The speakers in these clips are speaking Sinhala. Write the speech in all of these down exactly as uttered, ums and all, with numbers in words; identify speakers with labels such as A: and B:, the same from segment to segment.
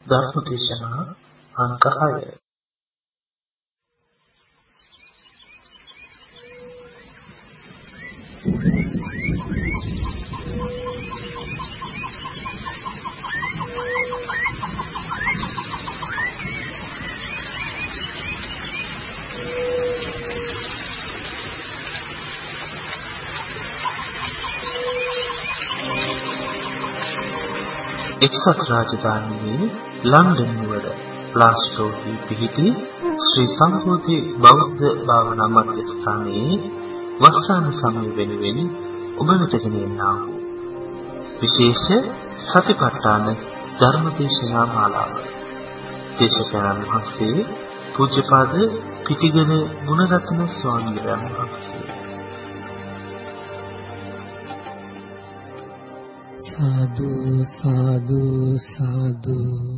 A: ධර්මදේශනා අංක හය. එක්සත් රාජධානියේ ලන්ඩන් නුවර ප්ලාස්ටෝහි පිහිටි ශ්‍රී සම්බෝධි බෞද්ධ භාවනා මධ්‍යස්ථානයේ වස්සාන සමය වෙනුවෙන් ඔබ වෙතගෙන එන්නා වූ විශේෂ සතිපට්ඨාන ධර්මදේශනා මාලාව. දේශකයන්න් වහන්සේ පූජ්‍යපාද පිටිගල ගුණරත්න ස්වාමීන් වහන්සේ.
B: සාදු සාදු සාදු.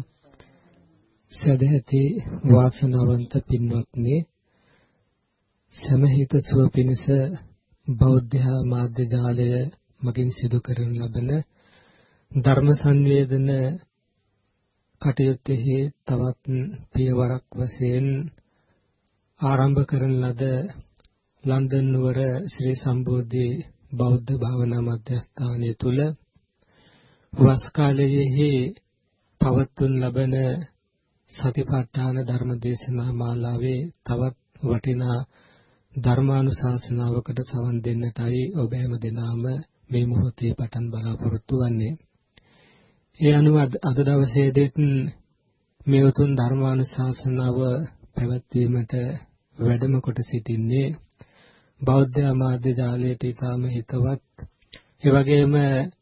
B: සදැහැති වාසනාවන්ත පින්වත්නි, සමහිත සුව පිණිස බෞද්ධ මාධ්‍ය ජාලය මගින් සිදු කරන ලබන ධර්ම සංවේදන කටයුත්තෙහි තවත් පියවරක් වශයෙන් ආරම්භ කරන ලද ලන්ඩන් නුවර ශ්‍රී සම්බෝධි බෞද්ධ භාවනා මධ්‍යස්ථානය තුල වස් කාලයේහි පවත්වන ලබන සතිපට්ඨාන ධර්ම දේශනා මාලාවේ තවත් වටිනා ධර්මානුශාසනාවකට සවන් දෙන්නටයි ඔබ හැම දෙනාම මේ මොහොතේ පටන් බලාපොරොත්තු වෙන්නේ. ඒ අනුව අද දවසේදීත් මේ උතුම් ධර්මානුශාසනාව පැවැත්වීමට වැඩම කොට සිටින්නේ බෞද්ධ මාධ්‍ය ජාලයට ඉතාම හිතවත්, ඒ වගේම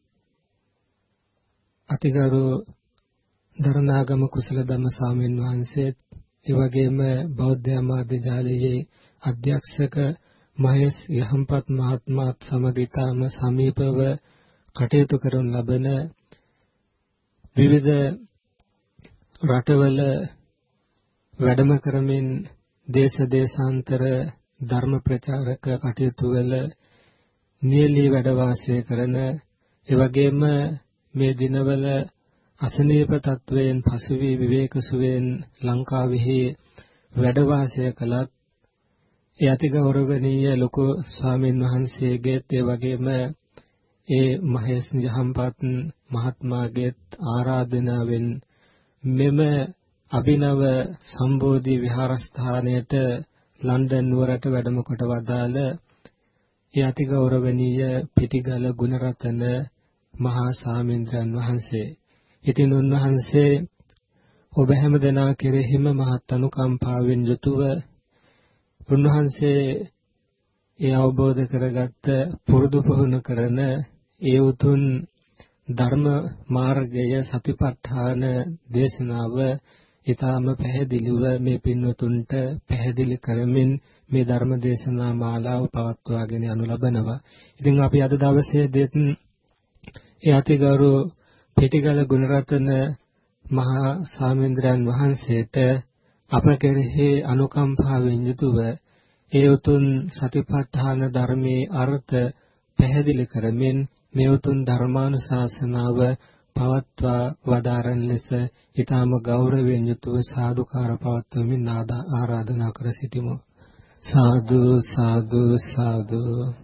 B: අතිගරු දරණාගම කුසල ධම්ම ස්වාමීන් වහන්සේත්, ඒ වගේම බෞද්ධ මාධ්‍ය ජාලයේ අධ්‍යක්ෂක මහේෂ් යහම්පත් මහත්මයාත් සමග ඉතාම සමීපව කටයුතු කරන ලබන විවිධ රටවල වැඩම කරමින් දේශ දේශාන්තර ධර්ම ප්‍රචාරක කටයුතු වල නියලී වැඩ වාසය කරන, ඒ වගේම මේ දිනවල අසනීප තත්වයෙන් පසු වී විවේක සුවයෙන් ලංකාවෙහි වැඩ වාසය කළත් ඒ අතිගෞරවනීය ලොකු ස්වාමීන් වහන්සේගේත්, ඒ වගේම ඒ මහේෂ් යහම්පත් මහත්මයාගේත් ආරාධනාවෙන් මෙම අභිනව සම්බෝධි විහාරස්ථානයට ලන්ඩන් නුවරට වැඩම කොට වදාළ ඒ අතිගෞරවනීය පිටිගල ගුණරත්න මහා ස්වාමීන්ද්‍රයන් වහන්සේ. ඉතින් උන්වහන්සේ ඔබ හැම දෙනා කෙරෙහිම මහත් අනුකම්පාවෙන් යුතුව උන්වහන්සේ ඒ අවබෝධ කරගත්ත පුරුදු පුහුණු කරන ඒ උතුම් ධර්ම මාර්ගය සතිපට්ඨාන දේශනාව ඊටාම පැහැදිලිව මේ පින්වතුන්ට පැහැදිලි කරමින් මේ ධර්ම දේශනා මාලාව පවත්වාගෙන යනු ලබනවා. ඉතින් අපි අද දවසේදීත් ඒ අතිගෞරව පිටිගල ගුණරත්න මහා ස්වාමීන්ද්‍රයන් වහන්සේට අප කෙරෙහි අනුකම්පාවෙන් යුතුව ඒ උතුම් සතිපට්ඨාන ධර්මයේ අර්ථ පැහැදිලි කරමින් මේ උතුම් ධර්මානුශාසනාව පවත්වා වදාරන ලෙස ඊටම ගෞරවයෙන් යුතුව සාදුකාර පවත්වමින් ආරාධනා කර සිටිමු. සාදු සාදු සාදු.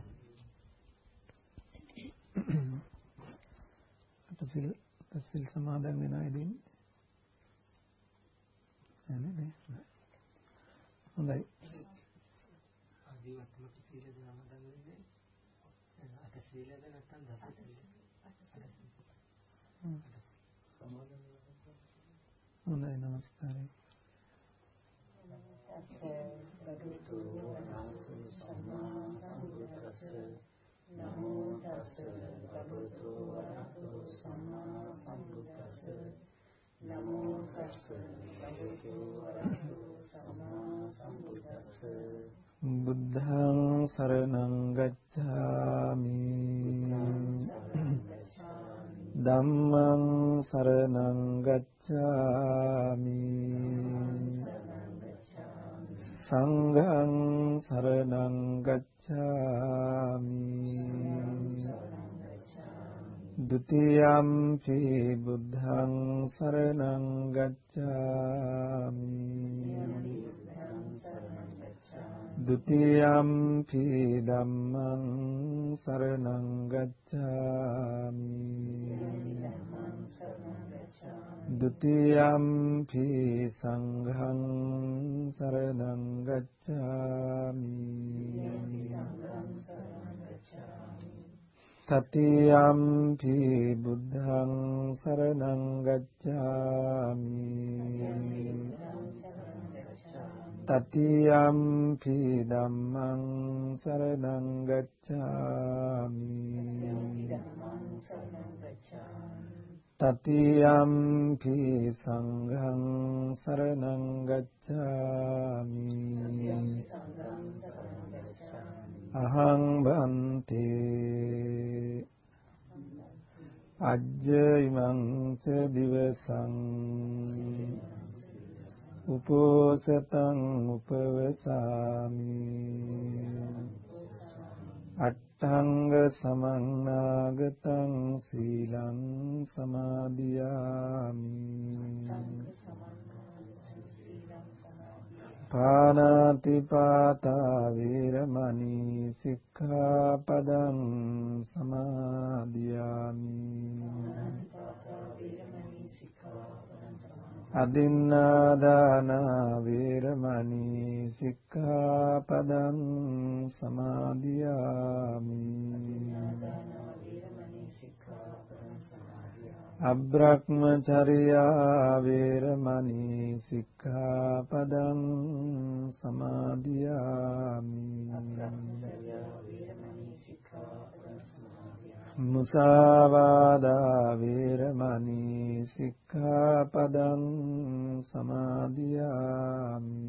C: සිල් සිල් සමාදන් වෙනා ඉදින් නේද? හොඳයි. ආදීවත්ම සීල සමාදන් වෙන්නේ අට සීලද නැත්නම් දස සීල? සමාදන් වෙනවා. හොඳයි, නමස්කාරයි. නමෝ තස්ස භගවතු වරහතෝ සම්මා සම්බුද්දස්ස. නමෝ තස්ස භගවතු වරහතෝ සම්මා සම්බුද්දස්ස. බුද්ධං සරණං ගච්ඡාමි. ධම්මං සරණං ගච්ඡාමි. සංඝං සරණං ගච්ඡාමි.
D: Dutiyampi buddhaṃ saraṇaṃ gacchāmi Dutiyampi dhammaṃ saraṇaṃ gacchāmi Dutiyampi saṅghaṃ saraṇaṃ gacchāmi Tatiyampi buddhaṃ saraṇaṃ gacchāmi Tatiyampi dhammaṃ saraṇaṃ gacchāmi Tatiyampi saṅghaṃ saraṇaṃ gacchāmi Ahaṃ bhante ajja imaṃ ca divasaṃ uposataṃ upavasāmi atthaṃga samaṇāgataṃ sīlaṃ samādiyāmi Pānātipātā vīramani sikkhapada-ṃ samādiyāmi Adinādāna vīramani sikkhapada-ṃ samādiyāmi Abrahmacharya vīramani sikkhapada-ṃ samādiyāmi Musāvādā vīramani sikkhapada-ṃ samādiyāmi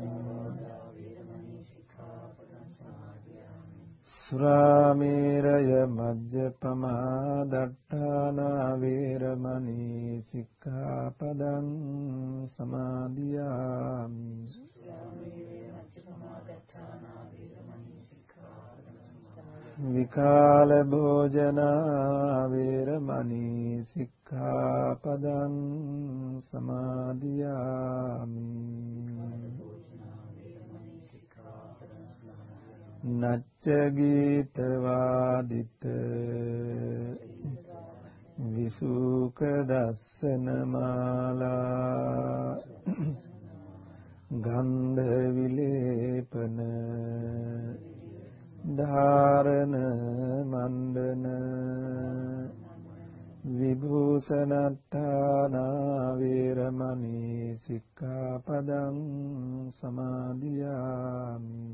D: Surāmeraya majjapamā daṭṭhāna vīramani sikkhapada-ṃ samādiyāmi Vikāla bhojana vīramani sikkhapada-ṃ samādiyāmi Nacca gīta vādita visuka dassana mālā gandha vilepana dhārana mandana vibhūsanatthāna vīramani sikkhapada-ṃ samādiyāmi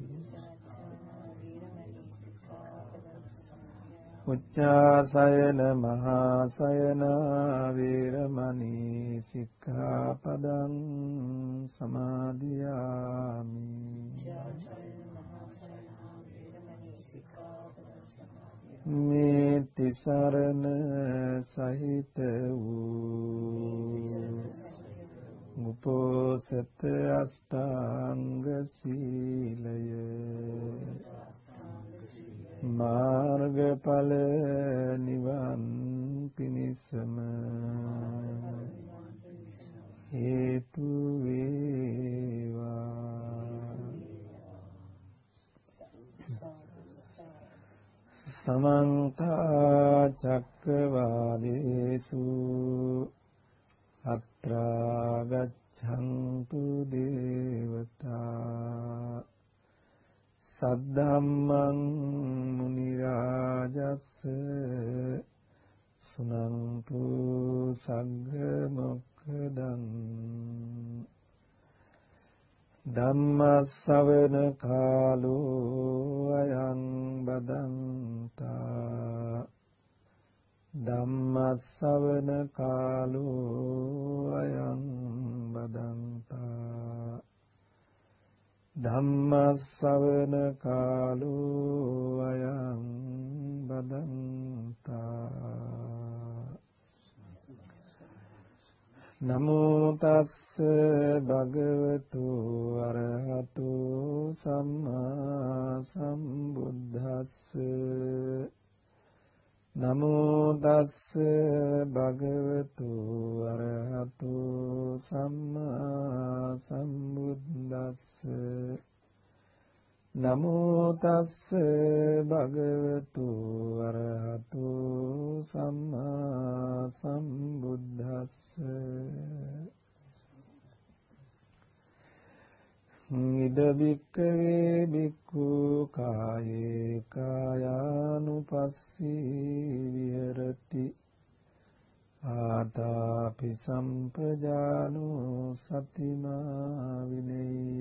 D: Uccāsayana mahāsayana vīramani sikkhapada-ṃ samādiyāmi Mīti sarana sahita vū uposata astāṅga sīlaya Mārgapala nivan pinisama hetu veva Samanta cakkavālesu atra gacchantu devata Saddhammaṃ munirājassa sunantu sagga mokkadaṃ Dhammasavana kālo ayaṃ badantā Dhammasavana kālo ayaṃ badantā Dhammasavana kālo ayaṃ badantā Namo tassa bhagavato arahato samma sambuddhassa නමෝ තස්ස භගවතු අරහතු සම්මා සම්බුද්දස්ස නමෝ තස්ස භගවතු අරහතු සම්මා සම්බුද්දස්ස ඉද බික්කවේ බික්ඛු කායේ කායානුපස්සී විහෙරති ආතාපි සම්පජානෝ සතිමා විනේය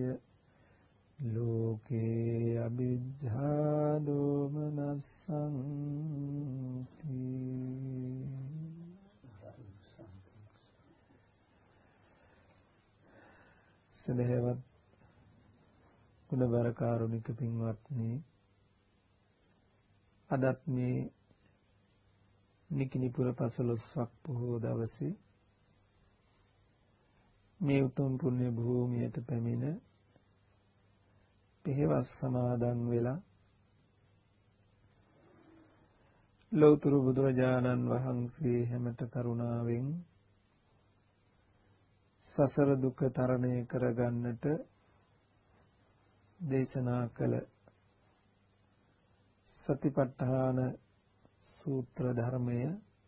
D: ලෝකේ අවිජ්ජා දෝමනස්සං සදහවත් ගුණබර කාරුණික පින්වත්නි, අදත් මේ නිකිනිපුර පසළොස්වක් පොහෝ දවසේ මේ උතුම් පුණ්‍ය භූමියට පැමිණ පෙහෙවස් සමාදන් වෙලා ලෞතර බුදුරජාණන් වහන්සේ හැමත කරුණාවෙන් සසර දුක තරණය කරගන්නට දේශනා කළ සතිපට්ඨාන සූත්‍ර ධර්මය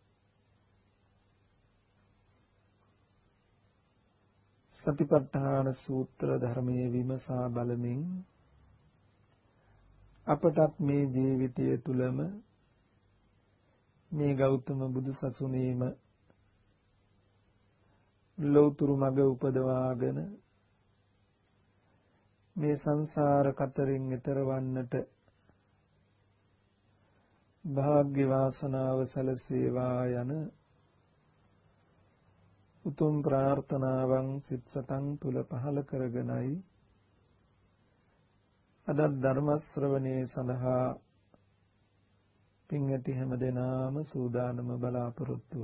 D: සතිපට්ඨාන සූත්‍ර ධර්මයේ විමසා බලමින් අපටත් මේ ජීවිතය තුලම මේ ගෞතම බුදු සසුනේම ලෞතර මඟ උපදවාගෙන මේ සංසාර කතරින් එතර වන්නට භාග්‍ය වාසනාව සැලසේවා යන උතුම් ප්‍රාර්ථනාවන් සිත් සතන් තුල පහළ කරගෙනයි අද ධර්ම ශ්‍රවණේ සඳහා පින් ඇති හැම දෙනාම සූදානම බලාපොරොත්තුව.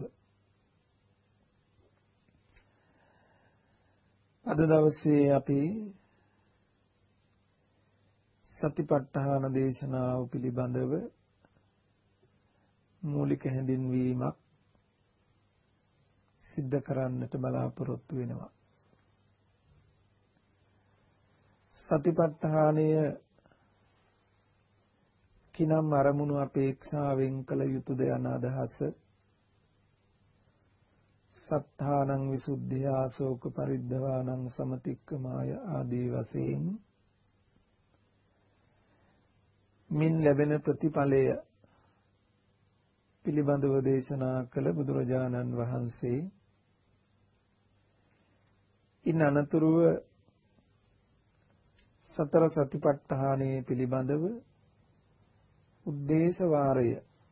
D: අද දවසේ අපි සතිපට්ඨාන දේශනාව පිළිබඳව මූලික හැඳින්වීමක් සිද්ධ කරන්නට බලාපොරොත්තු වෙනවා. සතිපට්ඨානය කිනම් අරමුණු අපේක්ෂාවෙන් කළ යුතුද යන අදහස සත්තානං විසුද්ධිය ආසෝක පරිද්ධවානං සමතික්කමාය ආදී වශයෙන් මින් ලැබෙන ප්‍රතිඵලය පිළිබඳව දේශනා කළ බුදුරජාණන් වහන්සේ ඉන් අනතුරුව සතර සතිපට්ඨානයේ පිළිබඳව උද්දේශ වාරය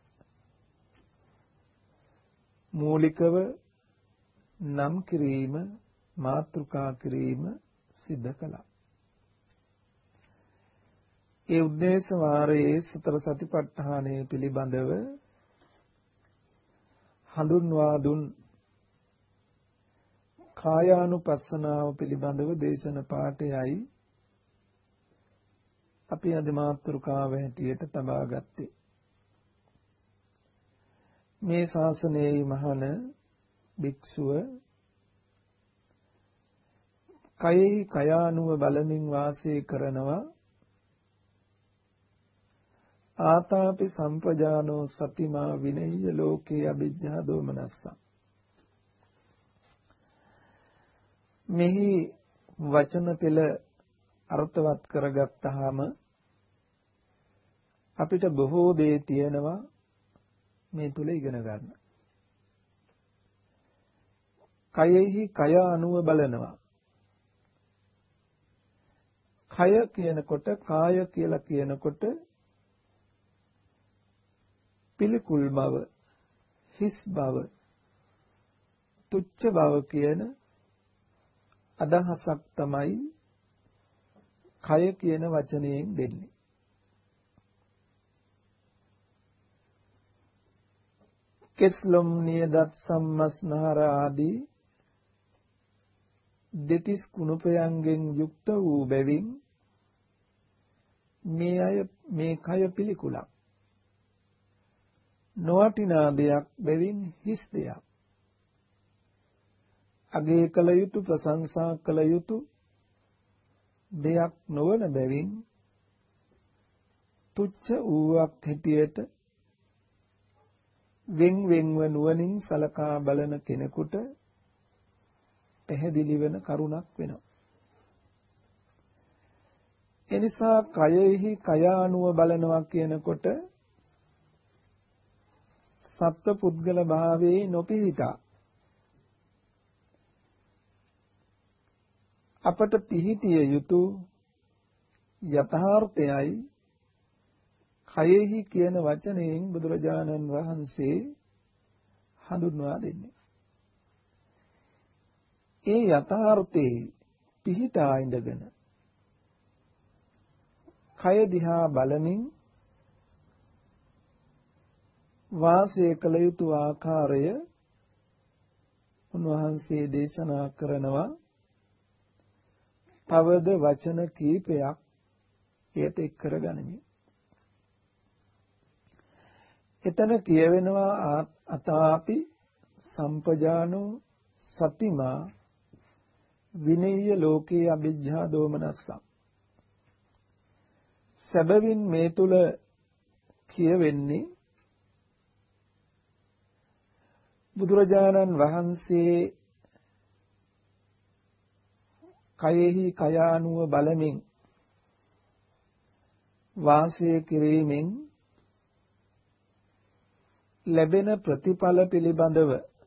D: මූලිකව නම් කිරීම මාතෘකා කිරීම සිද්ධ කළා. ඒ උද්දේශ වාරයේ සතර සතිපට්ඨානයේ පිළිබඳව හඳුන්වා දුන් කායානුපස්සනාව පිළිබඳව දේශන පාඨයයි අපි අද මාතෘකාව හැටියට තබා ගත්තේ. මේ ශාසනයේ මහාන භික්ෂුව කයෙහි කයානුව බලමින් වාසය කරනවා. ආතාපි සම්පජානෝ සතිමා විනය්‍ය ලෝකේ අවිජ්ජා දෝමනස්ස. මෙහි වචන පෙළ අර්ථවත් කරගත්තාම අපිට බොහෝ දේ තියෙනවා මේ තුල ඉගෙන ගන්න. කයෙහි කය අනුව බලනවා. කය කියනකොට කාය කියලා කියනකොට පිළිකුල් බව, හිස් බව, තුච්ච බව කියන අදහසක් තමයි කය කියන වචනයෙන් දෙන්නේ. කෙස්ලොම් නියදත් සම්මස්නහර ආදී දෙතිස් කුණුපයන්ගෙන් යුක්ත වූ බැවින් මේ අය මේ කය පිළිකුලක්. නොවටිනා දෙයක් බැවින් හිස් දෙයක්. අගේ කළ යුතු ප්‍රශංසා කළ යුතු දෙයක් නොවන බැවින් තුච්ඡ වූවක් හැටියට වෙන් වෙන්ව නුවණින් සලකා බලන කෙනෙකුට පැහැදිලි වෙන කරුණක් වෙනවා. එනිසා කයෙහි කයානුව බලනවා කියනකොට සත්ව පුද්ගල භාවයේ නොපිහිටා අපට පිහිටිය යුතු යථාර්ථයයි කයෙහි කියන වචනයෙන් බුදුරජාණන් වහන්සේ හඳුන්වා දෙන්නේ. ඒ යථාර්ථයේ පිහිටා ඉඳගෙන කය දිහා බලමින් වාසය කළ යුතු ආකාරය උන්වහන්සේ දේශනා කරනවා. තවද වචන කීපයක් එයට එක් කරගනිමි. එතන කියවෙනවා අතාපි සම්පජානෝ සතිමා විනේය ලෝකේ අවිජ්ජා දෝමනස්සං. සැබවින් මේ තුල කියවෙන්නේ බුදුරජාණන් වහන්සේ කයෙහි කයානුව බලමින් වාසය කිරීමෙන් ලැබෙන ප්‍රතිඵල පිළිබඳව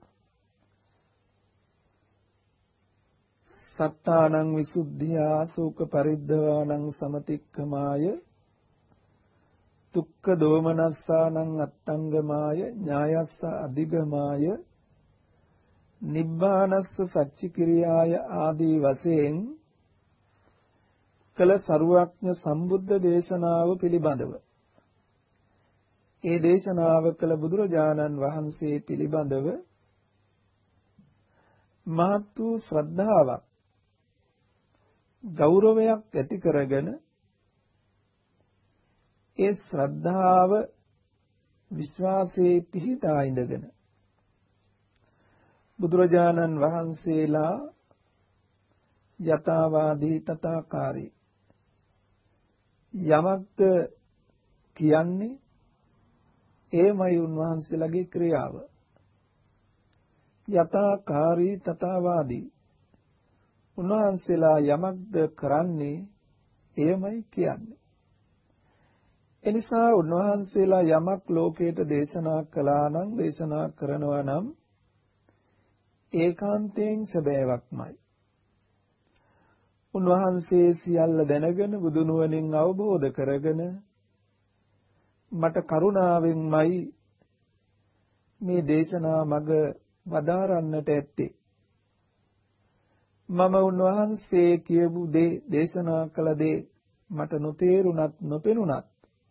D: සත්තානං විසුද්ධියා සූක පරිද්දවානං සමතික්කමාය දුක්ඛ දෝමනස්සානං අත්තංගමාය ඥායස්ස අධිගමාය නිබ්බානස්ස සච්චිකිරියාය ආදී වශයෙන් කළ සරුවඥ සම්බුද්ධ දේශනාව පිළිබඳව ඒ දේශනාව කළ බුදුරජාණන් වහන්සේ පිළිබඳව මහත් වූ ශ්‍රද්ධාවක් ගෞරවයක් ඇති කරගෙන ඒ ශ්‍රද්ධාව විශ්වාසයේ පිහිටා ඉඳගෙන බුදුරජාණන් වහන්සේලා යථාවාදී තථාකාරී යමක්ද කියන්නේ එමයි උන්වහන්සේලාගේ ක්‍රියාව. යථාකාරී තථාවාදී උන්වහන්සේලා යමක්ද කරන්නේ එමයි කියන්නේ. එනිසා උන්වහන්සේලා යමක් ලෝකයට දේශනා කළා නම් දේශනා කරනවා නම් ඒකාන්තයෙන් සැබෑවක්මයි. උන්වහන්සේ සියල්ල දැනගෙන බුදු නුවණින් අවබෝධ කරගෙන මට කරුණාවෙන්මයි මේ දේශනා මඟ වදාරන්නට ඇත්තේ. මම උන්වහන්සේ කියපු දේ දේශනා කළ දේ මට නොතේරුණත් නොපෙනුණත්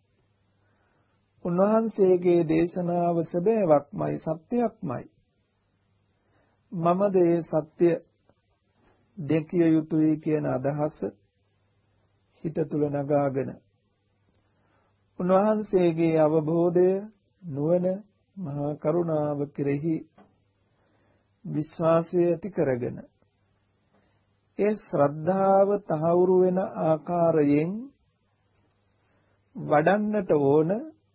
D: උන්වහන්සේගේ දේශනාව සැබෑවක්මයි සත්‍යයක්මයි. මම දේ සත්‍ය දෙකිය යුතුයි කියන අදහස හිත තුල නගාගෙන උන්වහන්සේගේ අවබෝධය නුවණ මහා කරුණාව කෙරෙහි විශ්වාසය ඇති කරගෙන ඒ ශ්‍රද්ධාව තහවුරු වෙන ආකාරයෙන් වඩන්නට ඕන.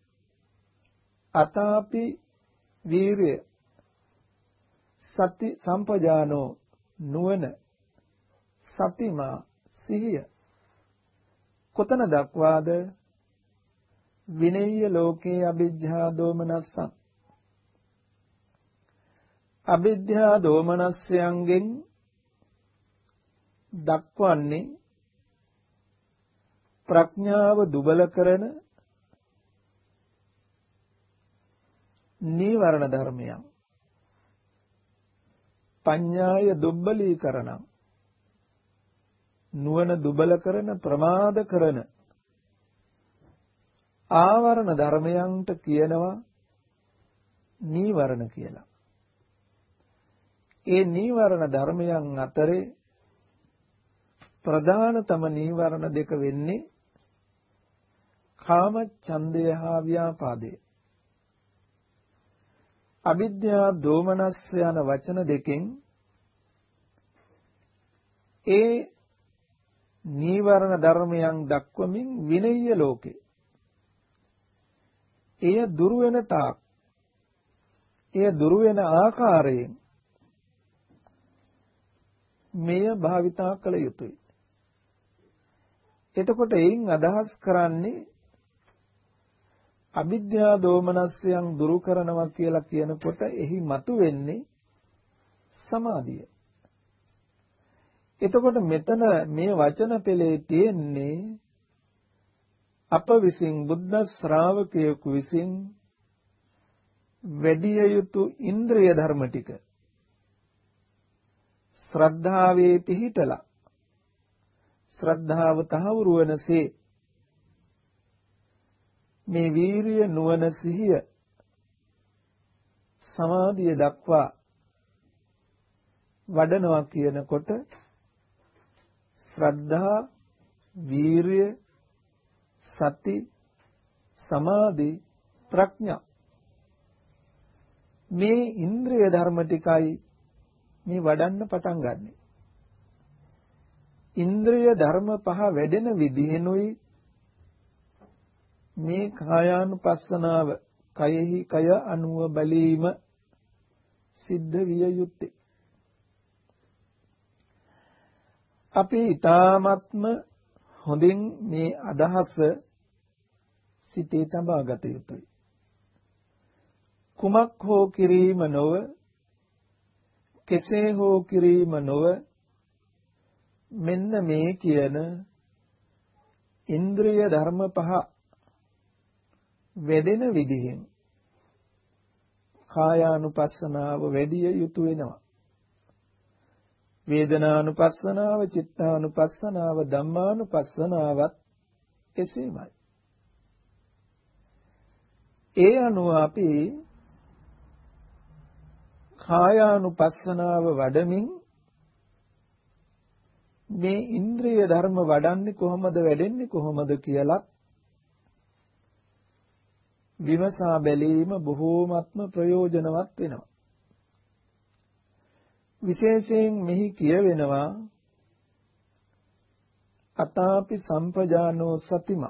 D: අතාපි වීර්ය සති සම්පජානෝ නුවණ සතිමා සිහිය කොතන දක්වාද විනේය ලෝකේ අවිජ්ජා දෝමනස්සං අවිද්‍යා දෝමනස්යන්ගෙන් දක්වන්නේ ප්‍රඥාව දුබල කරන නීවරණ ධර්මයන් පඤ්ඤාය දුබ්බලීකරණං නුවණ දුබල කරන ප්‍රමාද කරන ආවරණ ධර්මයන්ට කියනවා නීවරණ කියලා. ඒ නීවරණ ධර්මයන් අතරේ ප්‍රධානතම නීවරණ දෙක වෙන්නේ කාම ඡන්දය හා ව්‍යාපාදය. අවිද්‍යා දෝමනස්ස යන වචන දෙකෙන් ඒ නීවරණ ධර්මයන් දක්වමින් විනය්‍ය ලෝකේ එය දුරු වෙන තාක් එය දුරු වෙන ආකාරයෙන් මෙය භාවිතා කළ යුතුයි. එතකොට එයින් අදහස් කරන්නේ අවිද්‍යා දෝමනස්යන් දුරු කරනවා කියලා කියනකොට එහි මතුවෙන්නේ සමාධිය. එතකොට මෙතන මේ වචන පෙළේ තියෙන්නේ අප විසින් බුද්ධ ශ්‍රාවකයෙකු විසින් වැඩිය යුතු ඉන්ද්‍රිය ධර්ම ටික ශ්‍රද්ධාවේ පිහිටලා ශ්‍රද්ධාව තහවුරු වෙනසේ මේ වීරිය නුවණ සිහිය සමාධිය දක්වා වඩනවා කියනකොට ශ්‍රද්ධා වීරිය සති සමාධි ප්‍රඥා මේ ඉන්ද්‍රිය ධර්ම ටිකයි මේ වඩන්න පටන් ගන්නෙ. ඉන්ද්‍රිය ධර්ම පහ වැඩෙන විදිහෙනුයි මේ කායානුපස්සනාව කයෙහි කය අනුව බැලීම සිද්ධ විය යුත්තේ. අපි ඊ타ත්ම හොඳින් මේ අදහස සිතේ තබා ගත යුතුයි. කුමක් හෝ කිරීම නොව කෙසේ හෝ කිරීම නොව මෙන්න මේ කියන ඉන්ද්‍රිය ධර්ම පහ වැඩෙන විදිහෙන් කායානුපස්සනාව වැඩි යුතු වෙනවා. වේදනානුපස්සනාව, චිත්තානුපස්සනාව, ධම්මානුපස්සනාවත් එසේමයි. ඒ අනුව අපි කායානුපස්සනාව වඩමින් මේ ඉන්ද්‍රිය ධර්ම වඩන්නේ කොහොමද වැඩෙන්නේ කොහොමද කියලා විමසා බැලීම බොහෝමත්ම ප්‍රයෝජනවත් වෙනවා. විශේෂයෙන් මෙහි කියවෙනවා අතාපි සම්පජානෝ සතිම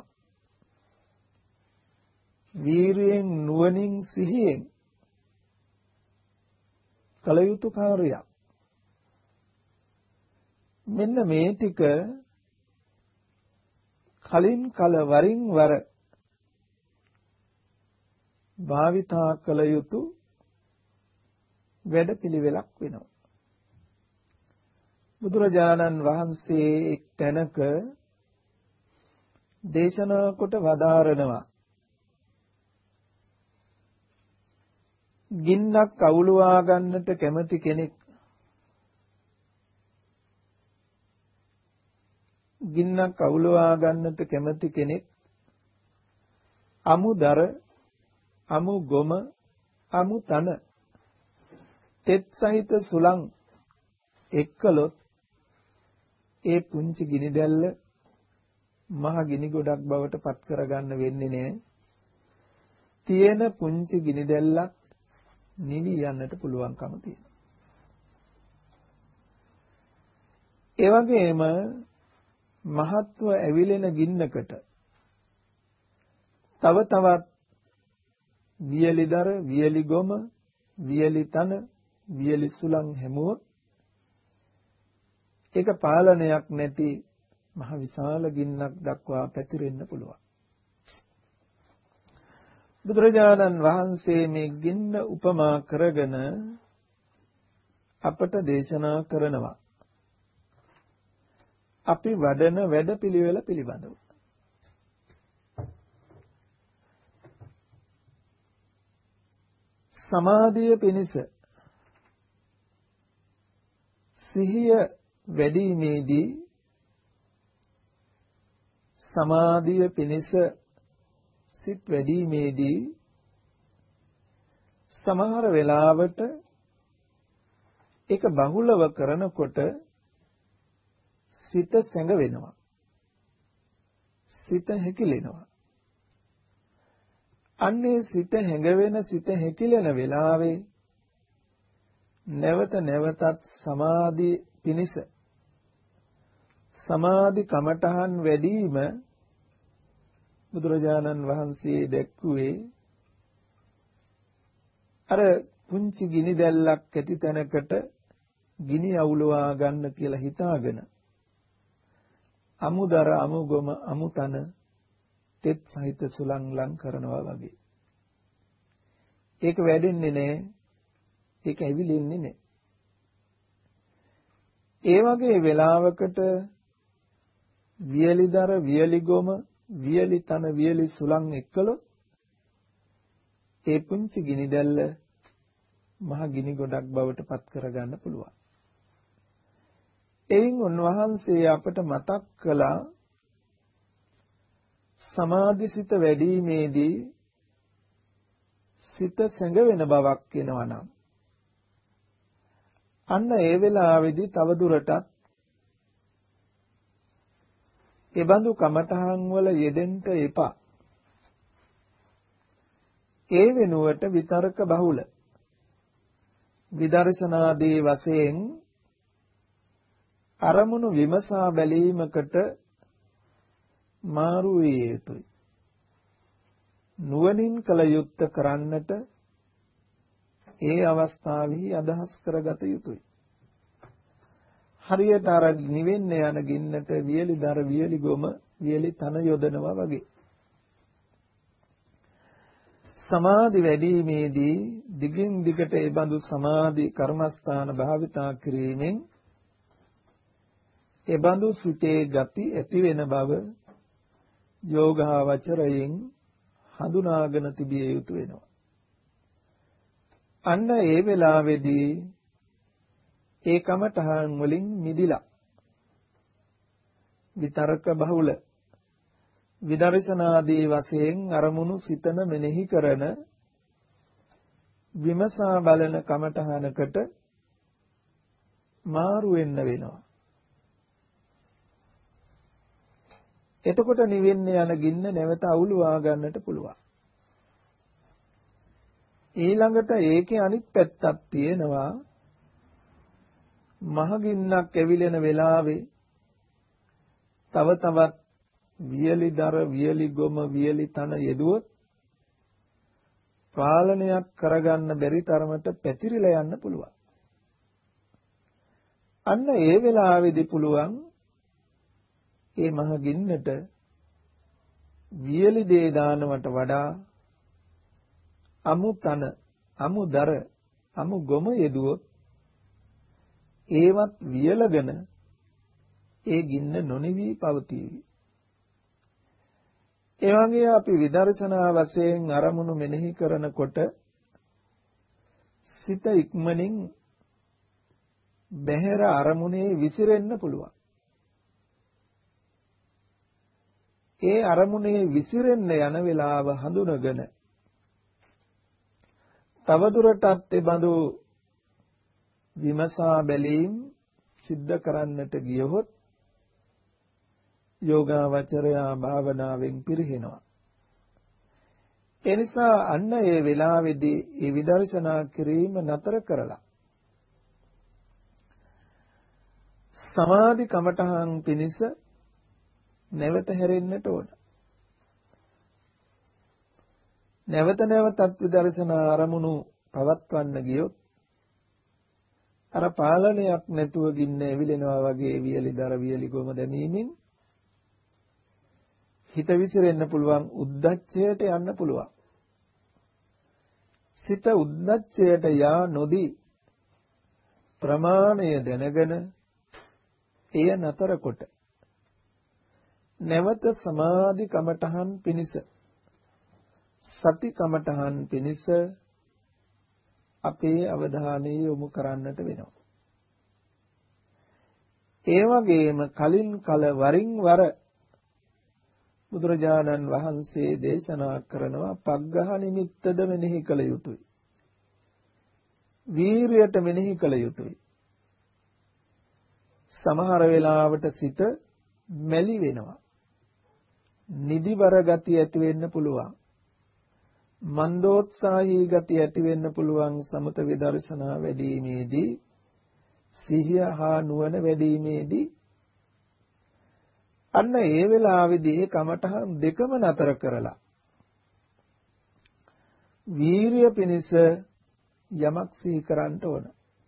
D: වීරියෙන් නුවණින් සිහියෙන් කළ යුතු කාර්යයක්. මෙන්න මේ ටික කලින් කල වරින් වර භාවිතා කළ යුතු වැඩපිළිවෙලක් වෙනවා. බුදුරජාණන් වහන්සේ එක් තැනක දේශනා කොට වදාරනවා ගින්නක් අවුලවා ගන්නට කැමති කෙනෙක් ගින්නක් අවුලවා ගන්නට කැමති කෙනෙක් අමුදර අමු ගොම අමු තන තෙත් සහිත සුළං එක්කලොත් ඒ පුංචි ගිනි දැල්ල මහ ගිනි ගොඩක් බවට පත් කරගන්න වෙන්නේ නැහැ. තියෙන පුංචි ගිනි දැල්ලක් නිවි යන්නට පුළුවන්කම තියෙනවා. ඒ වගේම මහත්ව ඇවිලෙන ගින්නකට තව තවත් වියලිදර, වියලි ගොම, වියලි තන, වියලි සුළං හැමුවොත් ඒක පාලනයක් නැති මහ විශාල ගින්නක් දක්වා පැතිරෙන්න පුළුවන්. බුදුරජාණන් වහන්සේ මේ ගින්න උපමා කරගෙන අපට දේශනා කරනවා අපි වඩන වැඩපිළිවෙල පිළිබඳව. සමාධිය පිණිස සිහිය වැඩිීමේදී සමාධිය පිණිස සිත් වැඩිීමේදී සමහර වෙලාවට ඒක බහුලව කරනකොට සිත සැඟ වෙනවා, සිත හැකිලෙනවා. අන්නේ සිත හැඟවෙන සිත හැකිලෙන වෙලාවේ නැවත නැවතත් සමාධි පිනිස සමාධි කමඨහන් වැඩිම බුදුරජාණන් වහන්සේ දැක්ුවේ අර පුංචි ගිනි දැල්ලක් ඇති තැනකට ගිනි අවුලවා ගන්න කියලා හිතාගෙන අමුදර අමුගොම අමුතන තෙත් සහිත සුලං ලං කරනවා වගේ. ඒක වැඩෙන්නේ නැහැ. ඒක ඇවිලෙන්නේ නැහැ. ඒ වගේ වෙලාවකට වියලිදර වියලිගොම වියලි තන වියලි සුලං එක්කලොත් ඒ පුංචි ගිනි දැල්ල මහ ගිනි ගොඩක් බවට පත් කරගන්න පුළුවන්. එයින් උන්වහන්සේ අපට මතක් කළා සමාධිසිත වැඩිීමේදී සිත සැඟවෙන බවක් එනවා නම් අන්න ඒ වෙලාවේදී තව දුරටත් ඒ බඳු කමඨහන් වල යෙදෙන්න එපා. ඒ වෙනුවට විතරක බහුල විදර්ශනාදී වශයෙන් අරමුණු විමසා බැලීමකට මාරු විය යුතුයි. නුවණින් කල යුත්තේ කරන්නට ඒ අවස්ථාවෙහි අදහස් කරගත යුතුයි. හරියට අර නිවෙන්න යන ගින්නට වියලිදර වියලි ගොම වියලි තන යොදනවා වගේ. සමාධි වැඩිීමේදී දිගින් දිගට ඒ බඳු සමාධි කර්මස්ථාන භාවිතා කිරීමෙන් ඒ බඳු සිතේ ගති ඇති වෙන බව යෝගාවචරයෙන් හඳුනාගෙන තිබිය යුතු වෙනවා. අන්න ඒ වෙලාවේදී ඒ කමඨහන් වලින් මිදිලා විතරක බහුල විදර්ශනාදී වශයෙන් අරමුණු සිතන මෙනෙහි කරන විමසා බලන කමඨහනකට මාරු වෙන්න වෙනවා. එතකොට නිවෙන්න යන ගින්න නැවත අවුලවා ගන්නට පුළුවන්. ඊළඟට ඒකේ අනිත් පැත්තක් තියෙනවා. මහ ගින්නක් ඇවිලෙන වෙලාවේ තව තවත් වියලිදර වියලි ගොම වියලි තන යෙදුවොත් පාලනයක් කරගන්න බැරි තරමට පැතිරිලා යන්න පුළුවන්. අන්න ඒ වෙලාවේදී පුළුවන් ඒ මහ ගින්නට වියලි දේ දානවට වඩා අමු තන අමු දර අමු ගොම යෙදුවොත් ඒවත් වියලගෙන ඒ ගින්න නොනිවි පවතී. ඒ වගේ අපි විදර්ශනා වශයෙන් අරමුණු මෙනෙහි කරනකොට සිත ඉක්මනින් බහැර අරමුණේ විසිරෙන්න පුළුවන්. ඒ අරමුණේ විසිරෙන්න යන වේලාව හඳුනගෙන තවදුරටත් ඒ බඳු විමසා බැලීම් සිද්ධ කරන්නට ගියොත් යෝගාවචරයා භාවනාවෙන් පිරිහෙනවා. ඒ නිසා අන්න ඒ වෙලාවේදී ඒ විදර්ශනා කිරීම නතර කරලා සමාධි කමඨහන් පිනිස නැවත හැරෙන්නට ඕන. නැවත නැවතත් විදර්ශනා අරමුණු පවත්වන්න ගියොත් අර පාලනයක් නැතුව ගින්න ඇවිලෙනවා වගේ වියලිදර වියලි ගොම දැමීමෙන් හිත විසිරෙන්න පුළුවන්, උද්දච්චයට යන්න පුළුවන්. සිත උද්දච්චයට යා නොදී ප්‍රමාණය දැනගෙන එය නතර කොට නැවත සමාධි කමඨහන් පිනිස සති කමඨහන් පිනිස අපේ අවධානය යොමු කරන්නට වෙනවා. ඒ වගේම කලින් කල වරින් වර බුදුරජාණන් වහන්සේ දේශනා කරනවා පග්ඝහ නිමිත්තද මෙනෙහි කළ යුතුය. වීරියට මෙනෙහි කළ යුතුය. සමහර වෙලාවට සිත මැලි වෙනවා. නිදිබර ගතිය ඇති වෙන්න පුළුවන්. මන්දෝත්සාහී ගති ඇති වෙන්න පුළුවන් සමත විදර්ශනා වැඩිීමේදී සිහිය හා නුවණ වැඩිීමේදී අන්න ඒ වෙලාවේදී කමඨහන් දෙකම නතර කරලා වීරිය පිණිස යමක් සිහි කරන්න ඕන.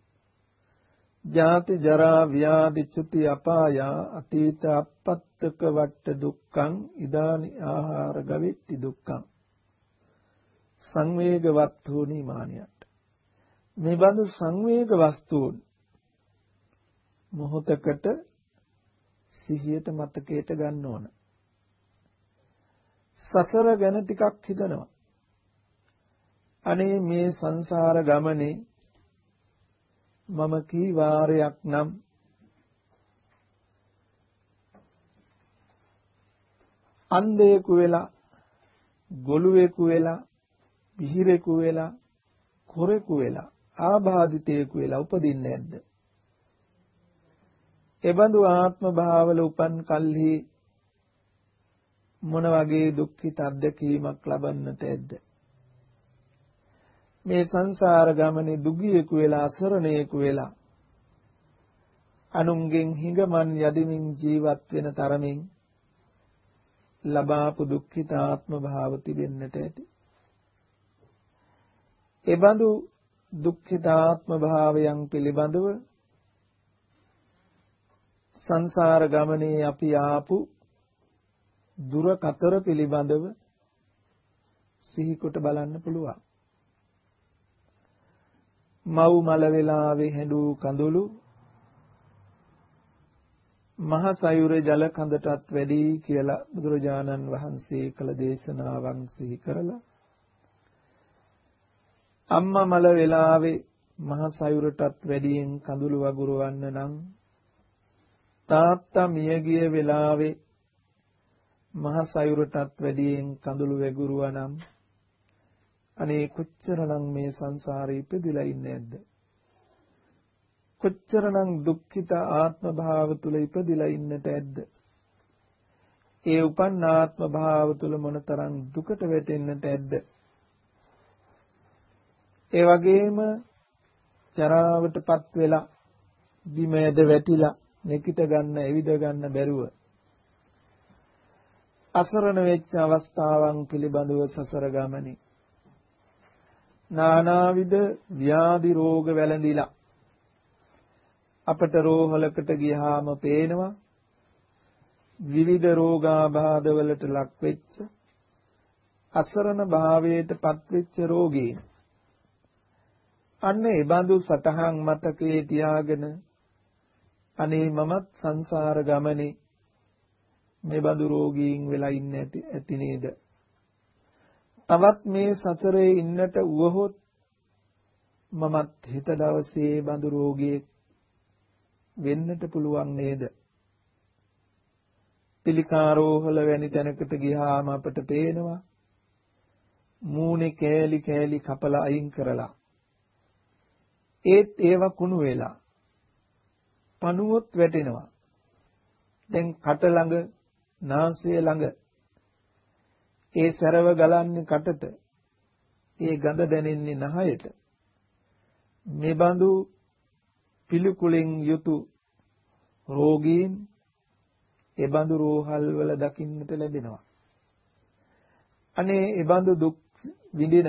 D: ජාති ජරා ව්‍යාධි චුති අපාය අතීත අපත්තක වට දුක්ඛං ඉදානි ආහාර ගවිත්ති දුක්ඛං සංවේග වත්තුනි මානියට. මේ බඳු සංවේග වස්තුන් මොහොතකට සිහියට මතකයට ගන්න ඕන. සසර ගැන ටිකක් හිතනවා. අනේ මේ සංසාර ගමනේ මම කී වාරයක් නම් අන්ධයෙකු වෙලා ගොළුවෙකු වෙලා විහිරෙකු වෙලා කොරෙකු වෙලා ආබාධිතයෙකු වෙලා උපදින්නේ නැද්ද? එබඳු ආත්ම භාවවල උපන් කල්හි මොන වගේ දුක්ඛිත අත්දැකීමක් ලබන්නට ඇද්ද? මේ සංසාර ගමනේ දුගියෙකු වෙලා අසරණයෙකු වෙලා අනුන්ගෙන් හිඟමන් යදිමින් ජීවත් වෙන තරමින් ලබාපු දුක්ඛිත ආත්ම භාව තිබෙන්නට ඇති. එබඳු දුක්ඛිත ආත්ම භාවයන් පිළිබඳව සංසාර ගමනේ අපි ආපු දුර කතර පිළිබඳව සිහි කොට බලන්න පුළුවන්. මව් මල වේලාවේ හැඬු කඳුළු මහ සයුර ජල කඳටත් වැඩි කියලා බුදුරජාණන් වහන්සේ කළ දේශනාවන් සිහි කරලා අම්මා මල වේලාවේ මහ සයුරටත් වැඩියෙන් කඳුළු වගුරවන්න නම් තාත්තා මියගිය වෙලාවේ මහ සයුරටත් වැඩියෙන් කඳුළු වැගුරුවා නම් අනේ කොච්චරනම් මේ සංසාරේ ඉපදිලා ඉන්නේ නැද්ද? කොච්චරනම් දුක්ඛිත ආත්ම භාව තුල ඉපදිලා ඉන්නට ඇද්ද? ඒ උපන් ආත්ම භාව තුල මොනතරම් දුකට වැටෙන්නට ඇද්ද? ඒ වගේම චරාවටපත් වෙලා බිම ඇද වැටිලා නැකිට ගන්න එවිද ගන්න බැරුව අසරණ වෙච්ච අවස්ථාවන් පිළිබඳව සසර ගමනේ නානාවිද ව්‍යාධි රෝග වැළඳිලා අපට රෝහලකට ගියාම පේනවා විවිධ රෝගාබාධ වලට ලක් වෙච්ච අසරණ භාවයට පත්වෙච්ච රෝගීන් අන්න ඒ බඳු සටහන් මතකයේ තියාගෙන අනේ මමත් සංසාර ගමනේ මේ බඳු රෝගීන් වෙලා ඉන්න ඇති ඇති නේද? තවත් මේ සසරේ ඉන්නට උවහොත් මමත් හිත දවසේ බඳු රෝගියෙක් වෙන්නට පුළුවන් නේද? පිළිකාරෝහල වැනි තැනකට ගියාම අපට පේනවා මූණේ කෑලි කෑලි කපලා අයින් කරලා ඒත් ඒවා කුණු වෙලා පණුවොත් වැටෙනවා. දැන් කට ළඟ නාසය ළඟ ඒ සරව ගලන්නේ කටට ඒ ගඳ දැනෙන්නේ නහයට. මේ බඳු පිළිකුලෙන් යුතු රෝගීන් ඒ බඳු රෝහල් වල දකින්නට ලැබෙනවා. අනේ ඒ බඳු දුක් විඳින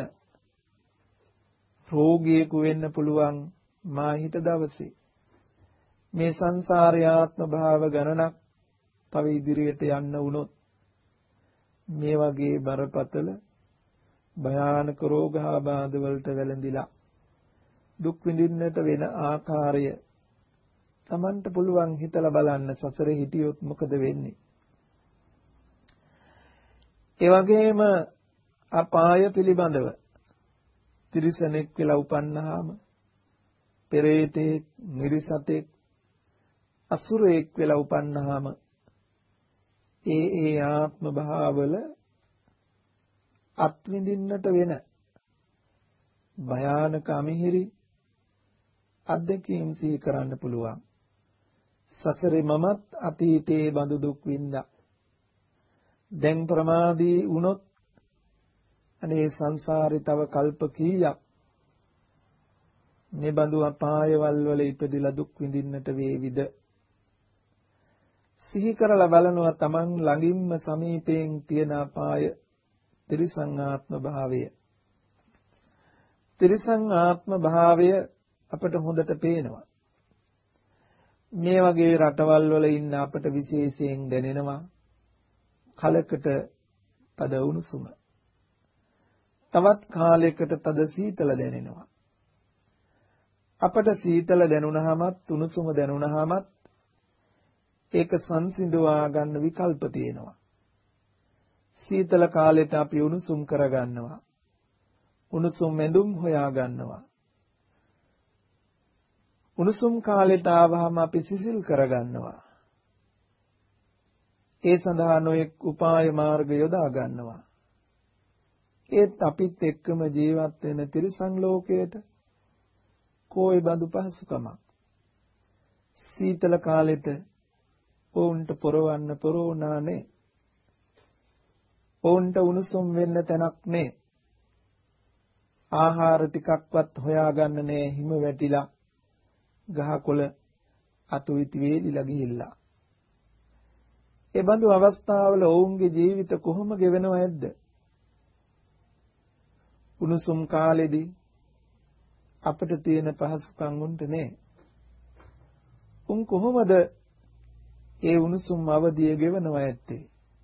D: රෝගියෙකු වෙන්න පුළුවන් මා හිත දවසේ මේ සංසාරේ ආත්ම භාව ගණනක් තව ඉදිරියට යන්න වුණොත් මේ වගේ බරපතල භයානක රෝගාබාධ වලට වැළඳිලා දුක් විඳින්නට වෙන ආකාරය Tamanට පුළුවන් හිතලා බලන්න සසරේ හිටියොත් මොකද වෙන්නේ? ඒ වගේම අපාය පිළිබඳව තිරිසනෙක් වෙලා උපන්නාම පෙරේතෙක් නිරිසතෙක් අසුරෙක් වෙලා උපන්නාම ඒ ඒ ආත්ම භාවවල අත්විඳින්නට වෙන භයානක අමිහිරි අත්දැකීම් සිහි කරන්න පුළුවන්. සසරේ මමත් අතීතයේ බඳු දුක් විඳා. දැන් ප්‍රමාදී වුණොත් අනේ සංසාරේ තව කල්ප කීයක් මේ බඳු අපායවල වල ඉපදිලා දුක් විඳින්නට වේවිද? සිහි කරලා බලනවා Taman ළඟින්ම සමීපයෙන් තියෙන අපාය ත්‍රිසං ආත්ම භාවය. ත්‍රිසං ආත්ම භාවය අපට හොඳට පේනවා. මේ වගේ රටවල් වල ඉන්න අපට විශේෂයෙන් දැනෙනවා කලකට තද උණුසුම. තවත් කාලයකට තද සීතල දැනෙනවා. අපට සීතල දැනුණාමත් උණුසුම දැනුණාමත් ඒක සංසිඳවා ගන්න විකල්ප තියෙනවා. සීතල කාලෙට අපි උණුසුම් කරගන්නවා. උණුසුම් ඇඳුම් හොයා ගන්නවා. උණුසුම් කාලෙට ආවහම අපි සිසිල් කරගන්නවා. ඒ සඳහා නොයෙක් උපාය මාර්ග යොදා ගන්නවා. ඒත් අපිත් එක්කම ජීවත් වෙන තිරිසන් ලෝකයට කොයි බඳු පහසුකමක්? සීතල කාලෙට ඔවුන්ට පොරවන්න පොරෝනානේ. ඔවුන්ට උණුසුම් වෙන්න තැනක් නේ. ආහාර ටිකක්වත් හොයාගන්න නෑ. හිම වැටිලා ගහකොළ අතු ඉති වේලිලා ගිහිල්ලා. ඒ බඳු අවස්ථාවල ඔවුන්ගේ ජීවිත කොහොම ගෙවෙනව ඇද්ද? උණුසුම් කාලෙදී අපිට තියෙන පහසුකම් උන්ට නෑ. උන් කොහොමද ඒ උණුසුම් අවදිය ගෙවනව ඇත්තේ?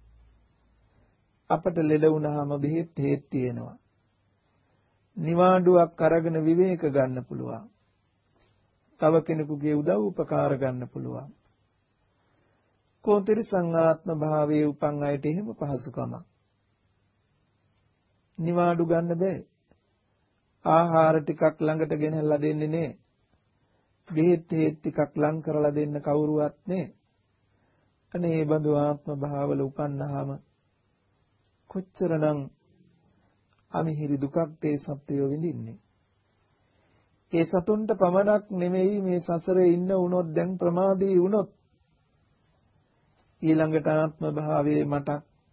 D: අපට ලෙඩ වුණාම බෙහෙත් හේත් තියෙනවා. නිවාඩුවක් අරගෙන විවේක ගන්න පුළුවන්. තව කෙනෙකුගේ උදව් උපකාර ගන්න පුළුවන්. කෝතිරිසං ආත්ම භාවයේ උපන් අයට එහෙම පහසුකමක්. නිවාඩු ගන්න බෑ. ආහාර ටිකක් ළඟට ගෙනල්ලා දෙන්නේ නෑ. බෙහෙත් හේත් ටිකක් ලං කරලා දෙන්න කවුරුවත් නෑ. අනේ මේ බඳු ආත්ම භාවවල උපන්නාම කොච්චරනම් අමිහිරි දුකක් ඒ සත්‍යය විඳින්නේ. ඒ සතුන්ට පමණක් නෙමෙයි මේ සසරේ ඉන්න උනොත් දැන් ප්‍රමාදී වුනොත් ඊළඟට ආත්ම භාවයේ මට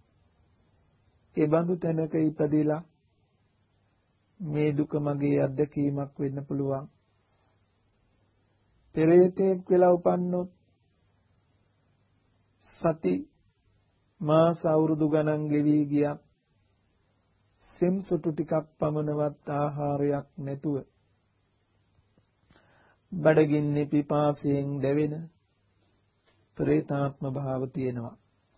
D: ඒ බඳු තැනක ඉපදිලා මේ දුක මගේ අත්දැකීමක් වෙන්න පුළුවන්. පෙරේතෙක් වෙලා උපන්නොත් සති මාස අවුරුදු ගණන් ගෙවි ගියා. සෙම්සොටු ටිකක් පමණවත් ආහාරයක් නැතුව බඩගින්නේ පිපාසයෙන් දැවෙන ප්‍රේතාත්ම භාව තියෙනවා.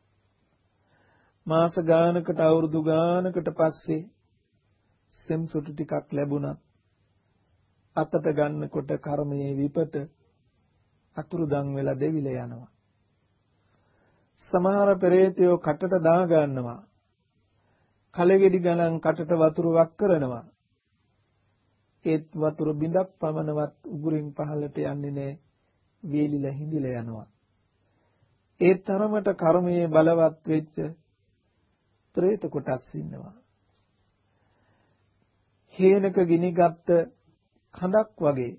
D: මාස ගානකට අවුරුදු ගානකට පස්සේ සෙම්සොටු ටිකක් ලැබුණත් අතට ගන්නකොට කර්මයේ විපත අතුරුදන් වෙලා දෙවිලා යනවා. සමහර පෙරේතයෝ කටට දා ගන්නවා. කලෙගෙඩි ගණන් කටට වතුර වක් කරනවා. ඒත් වතුර බිඳක් පමණවත් උගුරින් පහළට යන්නේ නැහැ. වේලිලා හිඳිලා යනවා. ඒ තරමට කර්මයේ බලවත් වෙච්ච ප්‍රේත කොටස් ඉන්නවා. හේනක ගිනිගත් කඳක් වගේ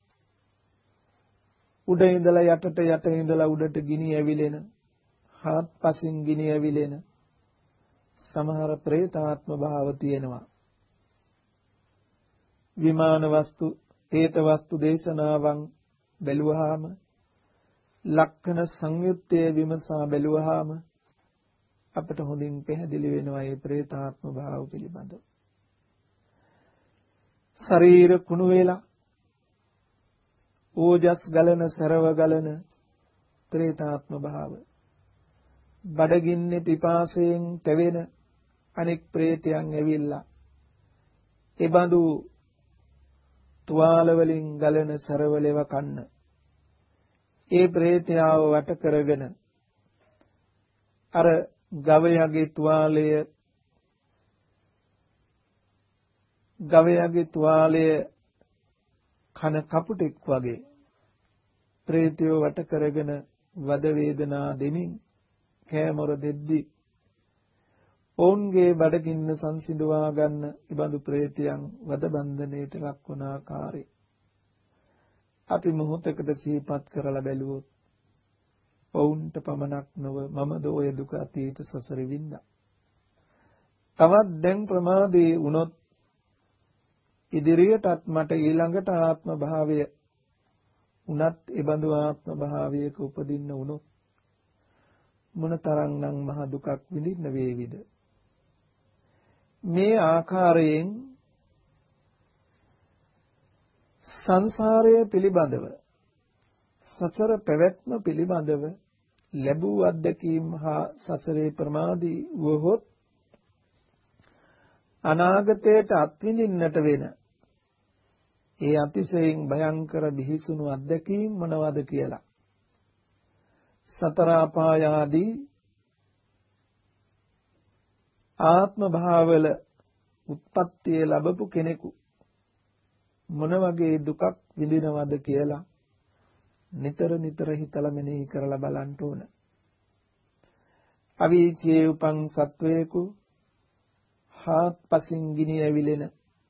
D: උඩ ඉඳලා යටට යට ඉඳලා උඩට ගිනි ඇවිලෙන හත්පසින් ගිනි ඇවිලෙන සමහර ප්‍රේතාත්ම භාව තියෙනවා. විමාන වස්තු, හේත වස්තු දේශනාවන් බැලුවාම ලක්ෂණ සංයුත්තේ විමසා බැලුවාම අපට හොඳින් පැහැදිලි වෙනවා මේ ප්‍රේතාත්ම භාව පිළිබඳව. ශරීර කුණු වේලා ඕජස් ගලන සරව ගලන ප්‍රේතාත්ම භාව. බඩගින්නේ පිපාසයෙන් තැවෙන අනෙක් ප්‍රේතයන් ඇවිල්ලා ඒ බඳු තුවාල වලින් ගලන සරවලව කන්න ඒ ප්‍රේතයාව වට කරගෙන අර ගවයාගේ තුවාලය ගවයාගේ තුවාලය කන කපුටෙක් වගේ ප්‍රේතයෝ වට කරගෙන වද වේදනා දෙමින් කෑමොර දෙද්දි ඔවුන්ගේ බඩගින්න සංසිඳවා ගන්න ඉබඳු ප්‍රේතයන් වද බන්ධනයට ලක්වන ආකාරය අපි මොහොතකට සිහිපත් කරලා බැලුවොත් ඔවුන්ට පමණක් නොව මම දෝය දුක අතීත සසරේ වින්දා. තවත් දැන් ප්‍රමාදේ වුණොත් ඉදිරියටත් මට ඊළඟට ආත්ම භාවය උනත් ඒබඳු ආත්ම භාවයක උපදින්න වුණොත් මොනතරම්නම් මහ දුකක් විඳින්න වේවිද? මේ ආකාරයෙන් සංසාරය පිළිබඳව සසර පැවැත්ම පිළිබඳව ලැබූ අත්දැකීම් හා සසරේ ප්‍රමාදී වූහොත් අනාගතයට අත්විඳින්නට වෙන ඒ අතිශයින් භයංකර බිහිසුණු අත්දැකීම් මොනවද කියලා සතර අපාය ආදී ආත්ම භාවවල උත්පත්තිය ලැබපු කෙනෙකු මොන වගේ දුකක් විඳිනවද කියලා නිතර නිතර හිතලා මෙනෙහි කරලා බලන්න ඕන. අවීචයේ උපන් සත්වයෙකු හාත්පසින් ගිනි ඇවිලෙන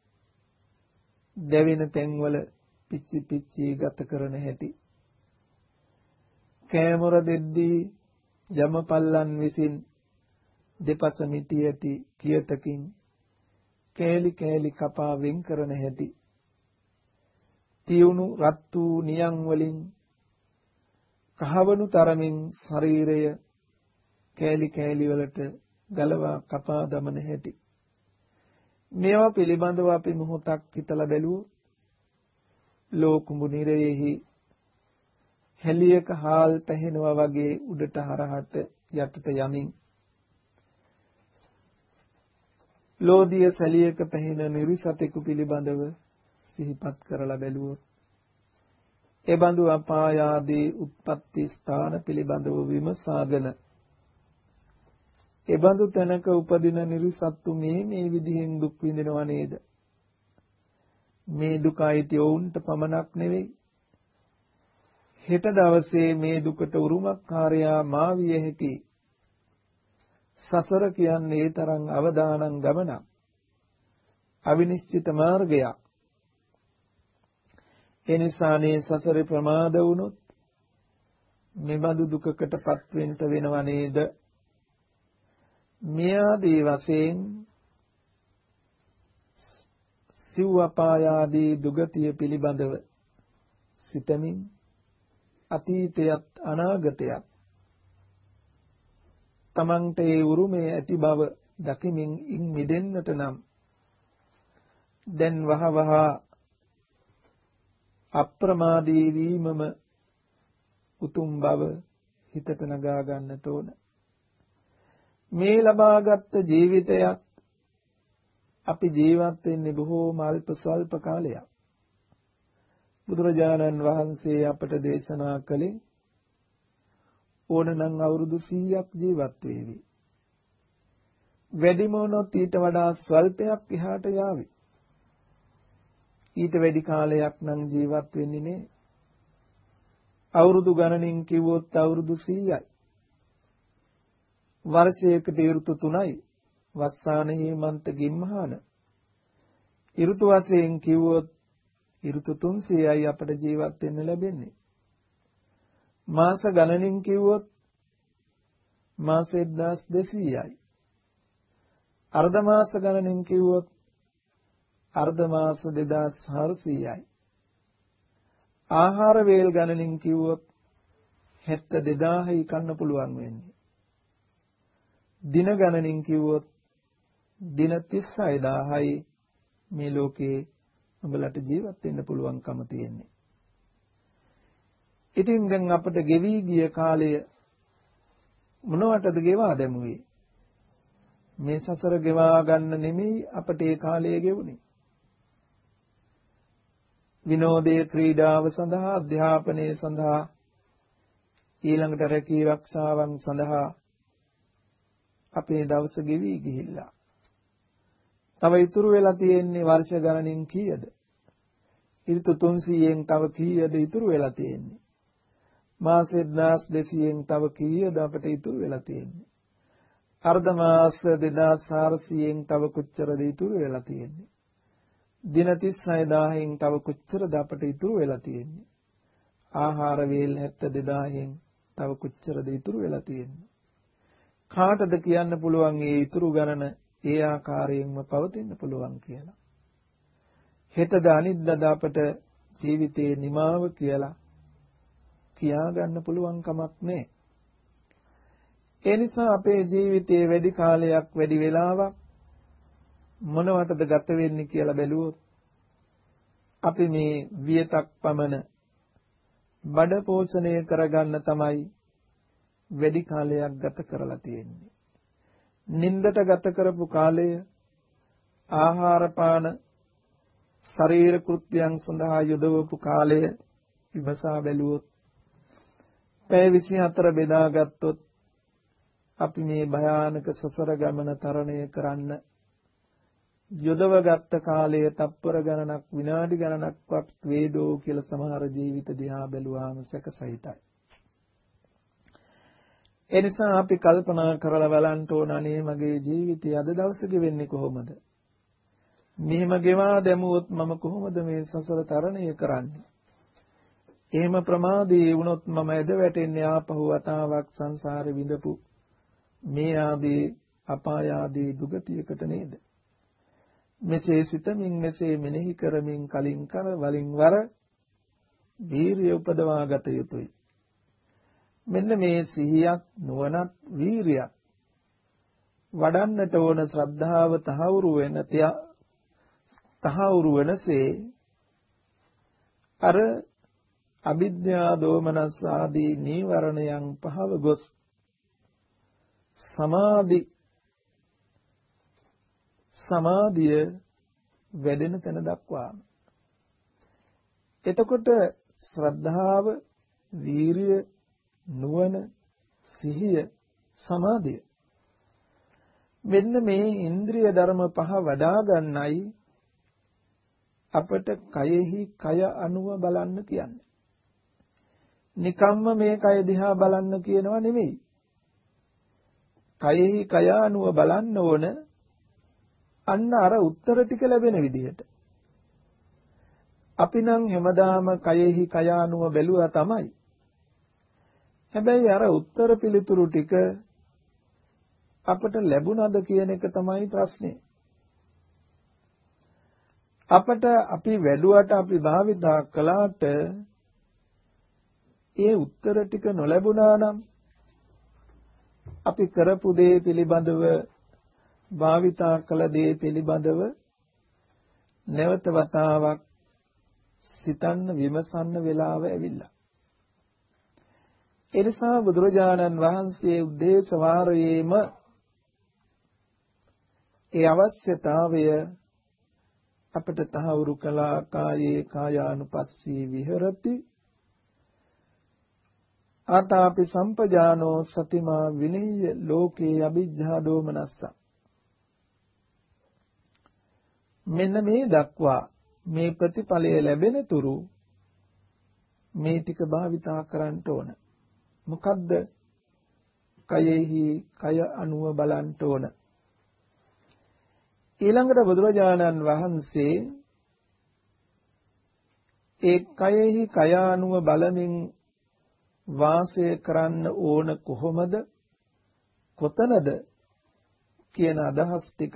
D: දැවෙන තැන්වල පිච්චි පිච්චි ගත කරන හැටි, කෑමොර දෙද්දී යමපල්ලන් විසින් දෙපස මිටි ඇති කියතකින් කෑලි කෑලි කපා වෙන් කරන හැටි, තියුණු රත් වූ නියං වලින් කහවණු තරමින් ශරීරය කෑලි කෑලි වලට ගලවා කපා දමන හැටි, මේවා පිළිබඳව අපි මොහොතක් හිතලා බැලුවොත් ලෝකුඹු නිරයෙහි හැලියක හාල් පැහෙනවා වගේ උඩට හරහට යටට යමින් ලෝදිය සැලියක පැහෙන නිරිසතෙකු පිළිබඳව සිහිපත් කරලා බැලුවොත් එබඳු අපාය ආදී උත්පත්ති ස්ථාන පිළිබඳව විමසාගෙන එබඳු තැනක උපදින නිරිසත්තු මේ මේ විදිහෙන් දුක් විඳිනව නේද? මේ දුක අයිති වුන්ට පමණක් නෙවෙයි, හෙට දවසේ මේ දුකට උරුමකාරයා මා විය හැකි. සසර කියන්නේ ඒ තරම් අවදානම් ගමනක්, අවිනිශ්චිත මාර්ගයක්. එනිසානේ සසරේ ප්‍රමාද වුණොත් මෙබඳු දුකකටපත් වෙන්න වෙනව නේද? මේ ආදී වශයෙන් සිව් අපාය ආදී දුගතිය පිළිබඳව සිතමින් අතීතයත් අනාගතයත් තමන්ට ඒ උරුමේ ඇති බව දකිමින් ඉන් මිදෙන්නට නම් දැන් වහවහ අප්‍රමාදී වීමම උතුම් බව හිතට නගා ගන්නට ඕන. මේ ලබාගත් ජීවිතයත් අපි ජීවත් වෙන්නේ බොහෝම අල්ප ස්වල්ප කාලයක්. බුදුරජාණන් වහන්සේ අපට දේශනා කළේ ඕනනම් අවුරුදු සීයක් ජීවත් වේවි. වැඩිම වුණොත් ඊට වඩා ස්වල්පයක් එහාට යාවි. ඊට වැඩි කාලයක් නම් ජීවත් වෙන්නේ නේ. අවුරුදු ගණනින් කිව්වොත් අවුරුදු සීයයි. වර්ෂයකට ඍතු තුනයි. වස්සාන හේමන්ත ගිම්හාන. ඍතු වශයෙන් කිව්වොත් ඍතු තුන්සියයි අපට ජීවත් වෙන්න ලැබෙන්නේ. මාස ගණනින් කිව්වොත් මාස එක්දාස් දෙසීයයි. අර්ධ මාස ගණනින් කිව්වොත් අර්ධ මාස දෙදාස් හාරසීයයි. ආහාර වේල් ගණනින් කිව්වොත් හැත්ත දෙදාහයි කන්න පුළුවන් වෙන්නේ. දින ගණනින් කිව්වොත් දින තිස් හයදාහයි මේ ලෝකේ උඹලට ජීවත් වෙන්න පුළුවන්කම තියෙන්නේ. ඉතින් දැන් අපට ගෙවි ගිය කාලය මොනවටද ගෙවා දැමුවේ? මේ සසර ගෙවා ගන්න නෙමෙයි අපට ඒ කාලය ගෙවුනේ. විනෝදයේ ක්‍රීඩාව සඳහා, අධ්‍යාපනයේ සඳහා, ඊළඟට රැකී ආරක්ෂාවන් සඳහා අපේ දවස ගෙවි ගිහිල්ලා. තව ඉතුරු වෙලා තියෙන්නේ වර්ෂ ගණනින් කීයද? ඍතු තුන්සියයෙන් තව කීයද ඉතුරු වෙලා තියෙන්නේ? මාස එක්දාස් දෙසීයෙන් තව කීයද අපට ඉතුරු වෙලා තියෙන්නේ? අර්ධ මාස දෙදාස් හාරසීයෙන් තව කොච්චරද ඉතුරු වෙලා තියෙන්නේ? දින තිස් හයදාහයෙන් තව කොච්චරද අපට ඉතුරු වෙලා තියෙන්නේ? ආහාර වේල් හැත්ත දෙදාහයෙන් තව කොච්චරද ඉතුරු වෙලා තියෙන්නේ? කාටද කියන්න පුළුවන් මේ ඉතුරු ගණන ඒ ආකාරයෙන්ම පවතින්න පුළුවන් කියලා. හෙටද අනිද්දාද අපට ජීවිතයේ නිමාව කියලා කියා ගන්න පුළුවන් කමක් නැහැ. ඒ නිසා අපේ ජීවිතයේ වැඩි කාලයක් වැඩි වෙලාවක් මොනවටද ගත වෙන්නේ කියලා බැලුවොත් අපි මේ වියතක් පමණ බඩ පෝෂණය කරගන්න තමයි වැඩි කාලයක් ගත කරලා තියෙන්නේ. නින්දට ගත කරපු කාලය ආහාර පාන ශරීර කෘත්‍යයන් සඳහා යොදවපු කාලය විමසා බැලුවොත් පැය විසිහතර බෙදාගත්තොත් අපි මේ භයානක සසර ගමන තරණය කරන්න යොදවගත්ත කාලය තප්පර ගණනක් විනාඩි ගණනක්වත් වේදෝ කියලා සමහර ජීවිත දිහා බැලුවාම සැකසහිතයි. ඒ නිසා අපි කල්පනා කරලා බලන්න ඕන අනේ මගේ ජීවිතය අද දවසේ ගෙවෙන්නේ කොහොමද? මෙහෙම ගෙවා දැමුවොත් මම කොහොමද මේ සසර තරණය කරන්නේ? එහෙම ප්‍රමාදී වුණොත් මම ඇද වැටෙන්නේ ආපහු වතාවක් සංසාරේ විඳපු මේ ආදී අපාය ආදී දුගතියකට නේද? මෙසේ සිතමින් මෙසේ මෙනෙහි කරමින් කලින් කර වලින් වර වීරිය උපදවා ගත යුතුයි. මෙන්න මේ සිහියත් නුවණත් වීරියත් වඩන්නට ඕන ශ්‍රද්ධාව තහවුරු වෙන තහවුරු වෙනසේ අර අවිද්‍යා දෝමනස් ආදී නීවරණයන් පහව ගොස් සමාධි සමාධිය වැඩෙන තැන දක්වා. එතකොට ශ්‍රද්ධාව, වීරිය, නුවණ, සිහිය, සමාධිය මෙන්න මේ ඉන්ද්‍රිය ධර්ම පහ වඩා ගන්නයි අපට කයෙහි කය අනුව බලන්න කියන්නේ. නිකම්ම මේ කය දිහා බලන්න කියනවා නෙමෙයි. කයෙහි කය අනුව බලන්න ඕන අන්න අර උත්තර ටික ලැබෙන විදිහට. අපි නම් හැමදාම කයෙහි කය අනුව බැලුවා තමයි. හැබැයි අර උත්තර පිළිතුරු ටික අපට ලැබුණාද කියන එක තමයි ප්‍රශ්නේ. අපට අපි වැඩුවට අපි භාවිතා කළාට ඒ උත්තර ටික නොලැබුණා නම් අපි කරපු දේ පිළිබඳව භාවිතා කළ දේ පිළිබඳව නැවත වතාවක් සිතන්න විමසන්න වෙලාව ඇවිල්ලා. ඒ නිසා බුදුරජාණන් වහන්සේ උද්දේශ වාරයේම ඒ අවශ්‍යතාවය අපට තහවුරු කළා. කායේ කායානුපස්සී විහෙරති ආතාපි සම්පජානෝ සතිමා විනීය ලෝකේ අවිජ්ජා දෝමනස්ස. මෙන්න මේ දක්වා මේ ප්‍රතිඵලය ලැබෙන තුරු මේ ටික භාවිතා කරන්න ඕන. මොකද්ද? කයෙහි කය අනුව බලන්න ඕන. ඊළඟට බුදුරජාණන් වහන්සේ ඒ කයෙහි කය අනුව බලමින් වාසය කරන්න ඕන කොහොමද? කොතනද කියන අදහස් ටිකත්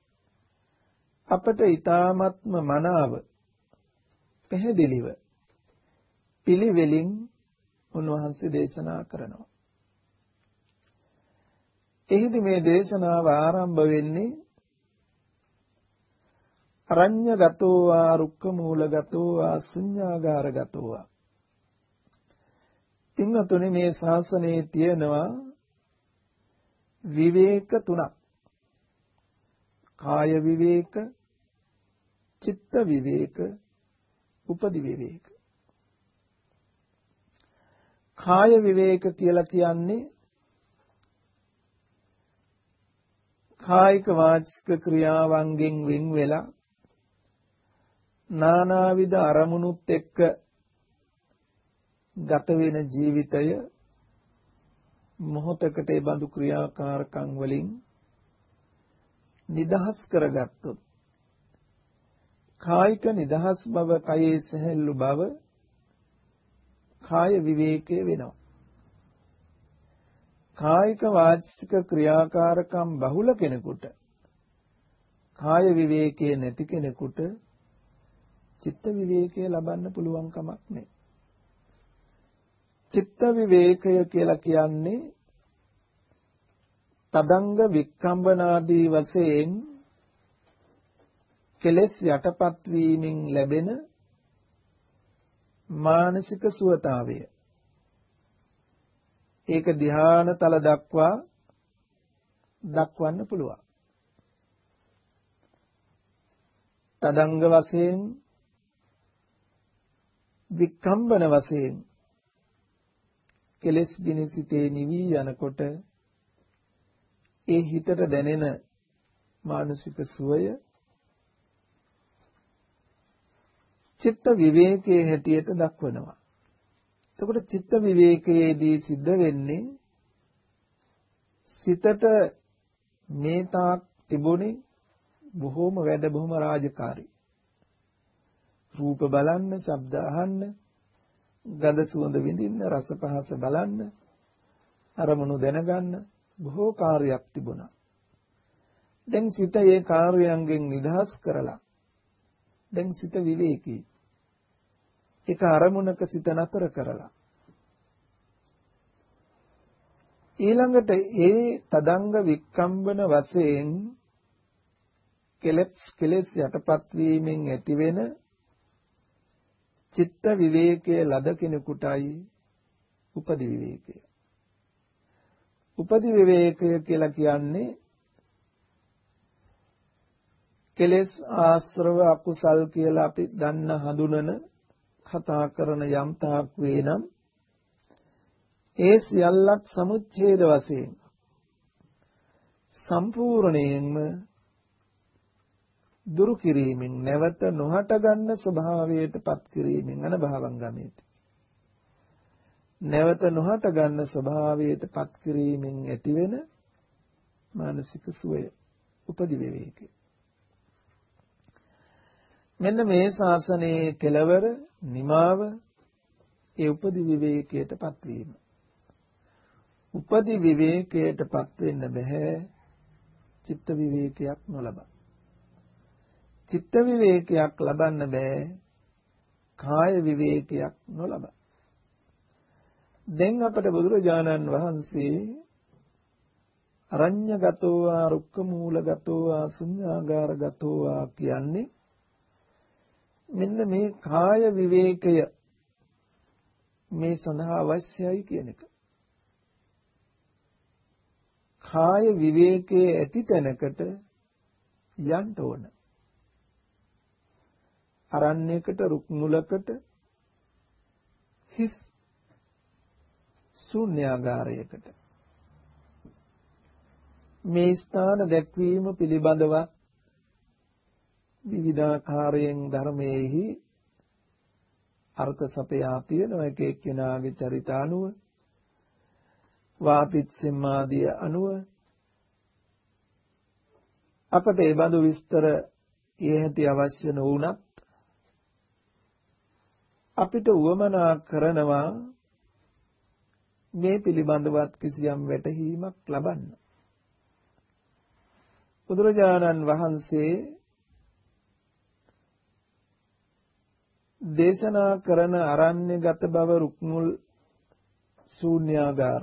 D: අපට ඊ타ත්ම මනාව පැහැදිලිව පිළිවෙලින් උන්වහන්සේ දේශනා කරනවා. එහිදී මේ දේශනාව ආරම්භ වෙන්නේ අරඤ්‍යගතෝ වා රුක්ඛමූලගතෝ වා ශුඤ්ඤාගාරගතෝ වා. පින්වතුනි මේ ශාසනයේ තියෙනවා විවේක තුනක්. කාය විවේක, චිත්ත විවේක, උපදි විවේක. කාය විවේක කියලා කියන්නේ කායික වාචික ක්‍රියාවන්ගෙන් වෙන් වෙලා නානාවිද අරමුණුත් එක්ක ගත වෙන ජීවිතය මොහොතකට ඒ බඳු ක්‍රියාකාරකම් වලින් නිදහස් කරගත්තොත් කායික නිදහස් බව, කයේ සැහැල්ලු බව කාය විවේකයේ වෙනවා. කායික වාචික ක්‍රියාකාරකම් බහුල කෙනෙකුට කාය විවේකයේ නැති කෙනෙකුට චිත්ත විවේකය ලබන්න පුළුවන් කමක් නැහැ. චිත්ත විවේකය කියලා කියන්නේ තදංග වික්කම්බනාදී වශයෙන් කෙලෙස් යටපත් වීමෙන් ලැබෙන මානසික සුවතාවය. ඒක ධ්‍යානතල දක්වා දක්වන්න පුළුවන්. තදංග වශයෙන් වික්කම්බන වශයෙන් කෙලෙස් ගිනිසිතේ නිවි යනකොට ඒ හිතට දැනෙන මානසික සුවය චිත්ත විවේකයේ හැටියට දක්වනවා. එතකොට චිත්ත විවේකයේදී සිද්ධ වෙන්නේ සිතට මේ තාක් තිබුණේ බොහෝම වැඩ බොහොම රාජකාරී. රූප බලන්න, ශබ්ද අහන්න, ගඳ සුවඳ විඳින්න, රස පහස බලන්න, අරමුණු දැනගන්න බොහෝ කාර්යයක් තිබුණා. දැන් සිත ඒ කාර්යයන්ගෙන් නිදහස් කරලා දැන් සිත විවේකී. ඒක අරමුණක සිත නතර කරලා ඊළඟට ඒ තදංග වික්කම්බන වශයෙන් කෙලෙස් කෙලෙස් යටපත් වීමෙන් ඇතිවෙන චිත්ත විවේකයේ ලද කෙනෙකුටයි උපදි විවේකය. උපදි විවේකය කියලා කියන්නේ කෙලෙස් ආශ්‍රව අකුසල් කියලා අපි දන්න හඳුනන කතා කරන යම් තාක් වේනම් ඒ සියල්ලක් සමුච්ඡේද වශයෙන් සම්පූර්ණයෙන්ම දුරු කිරීමෙන් නැවත නොහට ගන්න ස්වභාවයට පත් කිරීමෙන් අනභවං ගමේති. නැවත නොහට ගන්න ස්වභාවයට පත් කිරීමෙන් ඇතිවෙන මානසික සුවය උපදි විවේකය. මෙන්න මේ ශාසනයේ කෙලවර නිමාව ඒ උපදි විවේකයට පත් වීම. උපදි විවේකයට පත් වෙන්න බෑ චිත්ත විවේකයක් නොලබ. චිත්ත විවේකයක් ලබන්න බෑ කාය විවේකයක් නොලබ. දැන් අපට බුදුරජාණන් වහන්සේ අරඤ්‍යගතෝ වා රුක්ක මූලගතෝ වා ශුන්‍යාගාරගතෝ වා කියන්නේ මෙන්න මේ කාය විවේකය මේ සඳහා අවශ්‍යයි කියන එක. කාය විවේකයේ ඇති තැනකට යන්න ඕන. අරණ්‍යයකට රුක් මුලකට හිස් ශුන්‍යාගාරයකට මේ ස්ථාන දැක්වීම පිළිබඳව විවිධාකාරයෙන් ධර්මයේහි අර්ථ සපයා තියෙනවා. එක එක්කෙනාගේ චරිත අනුව වාපිත්සෙම්මාදිය අනුව අපට ඒ බඳු විස්තර ඒ හැටි අවශ්‍ය නොවුනත් අපිට උවමනා කරනවා මේ පිළිබඳවත් කිසියම් වැටහීමක් ලබන්න. බුදුරජාණන් වහන්සේ දේශනා කරන අරණ්‍යගත බව රුක්මුල් ශූන්‍යාගාර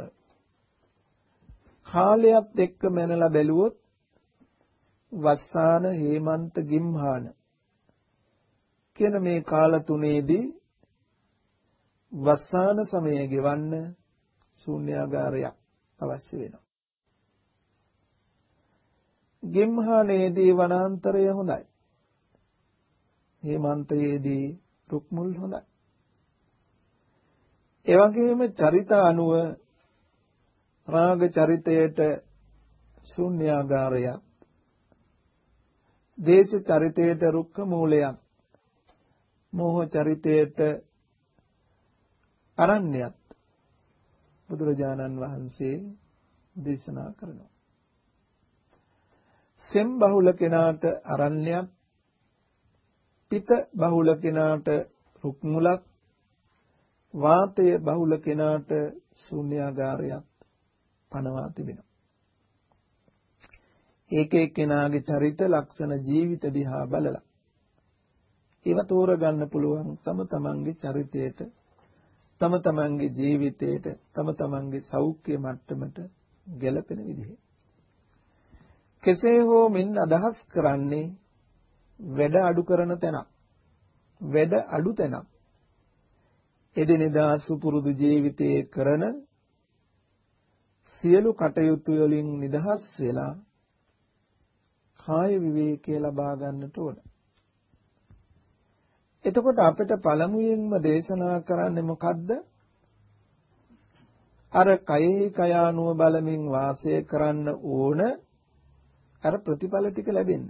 D: කාලයත් එක්ක මැනලා බැලුවොත් වස්සාන හේමන්ත ගිම්හාන කියන මේ කාල තුනේදී වස්සාන සමය ගෙවන්න ශූන්‍යාගාරයක් අවශ්‍ය වෙනවා. ගිම්හානේදී වනාන්තරය හොඳයි. හේමන්තයේදී රුක්මුල් හොඳයි. ඒ වගේම චරිත අනුව රාග චරිතයට ශූන්‍යාගාරයක්, දේශ චරිතයට රුක්ක මූලයක්, මෝහ චරිතයට අරණ්‍යයක් බුදුරජාණන් වහන්සේ දේශනා කරනවා. සෙම් බහුල කෙනාට අරණ්‍යයක්, පිත බහුල කෙනාට රුක් මුලක්, වාතය බහුල කෙනාට ශූන්‍යාගාරයක් පනවා තිබෙනවා. ඒක එක්කෙනාගේ චරිත ලක්ෂණ ජීවිත දිහා බලලා ඒව තෝරගන්න පුළුවන් තම තමන්ගේ චරිතයට තම තමන්ගේ ජීවිතයට තම තමන්ගේ සෞඛ්‍ය මට්ටමට ගැළපෙන විදිහේ කෙසේ හෝ මින් අදහස් කරන්නේ වැඩ අඩු කරන තැනක් වැඩ අඩු තැනක් එදිනෙදා සුපුරුදු ජීවිතයේ කරන සියලු කටයුතු වලින් නිදහස් වෙලා කාය විවේකය ලබා ගන්නට ඕන. එතකොට අපිට පළමුවෙන්ම දේශනා කරන්නේ මොකද්ද? අර කයෙහි කයානුව බලමින් වාසය කරන්න ඕන අර ප්‍රතිඵල ටික ලැබෙන්නේ.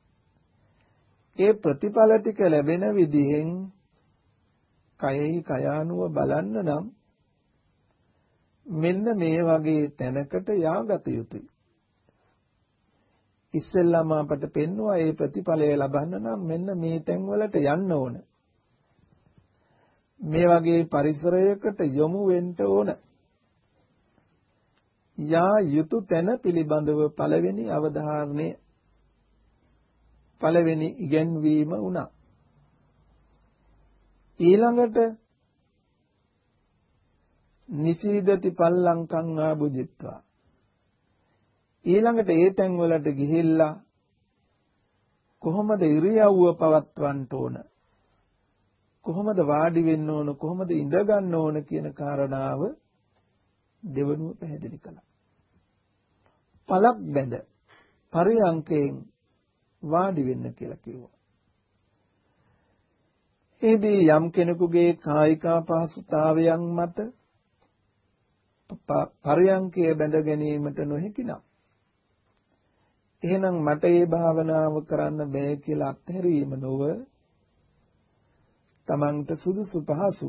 D: ඒ ප්‍රතිඵල ටික ලැබෙන විදිහෙන් කයෙහි කයානුව බලන්න නම් මෙන්න මේ වගේ තැනකට යාගත යුතුයි. ඉස්සෙල්ලාම අපට පෙන්වුවා මේ ප්‍රතිඵලය ලබන්න නම් මෙන්න මේ තැන් වලට යන්න ඕන. මේ වගේ පරිසරයකට යොමු වෙන්න ඕන. යා යුතු තැන පිළිබඳව පළවෙනි අවධාරණය පළවෙනි ඉගැන්වීම වුණා. ඊළඟට නිසීදති පල්ලංකං ආභුජිත්වා ඊළඟට ඒ තැන් වලට ගිහිල්ලා කොහොමද ඉරියව්ව පවත්වන්න ඕන කොහොමද වාඩි වෙන්න ඕන කොහොමද ඉඳ ගන්න ඕන කියන කාරණාව දෙවනුව පැහැදිලි කළා. පළක් බැඳ පරියංකයෙන් වාඩි වෙන්න කියලා කිව්වා. එදී යම් කෙනෙකුගේ කායික අපහසුතාවයන් මත පරියංකය බැඳ ගැනීමට නොහැකි නම් එහෙනම් මට මේ භාවනාව කරන්න බෑ කියලා අත්හැරීම නොව තමන්ට සුදුසු පහසු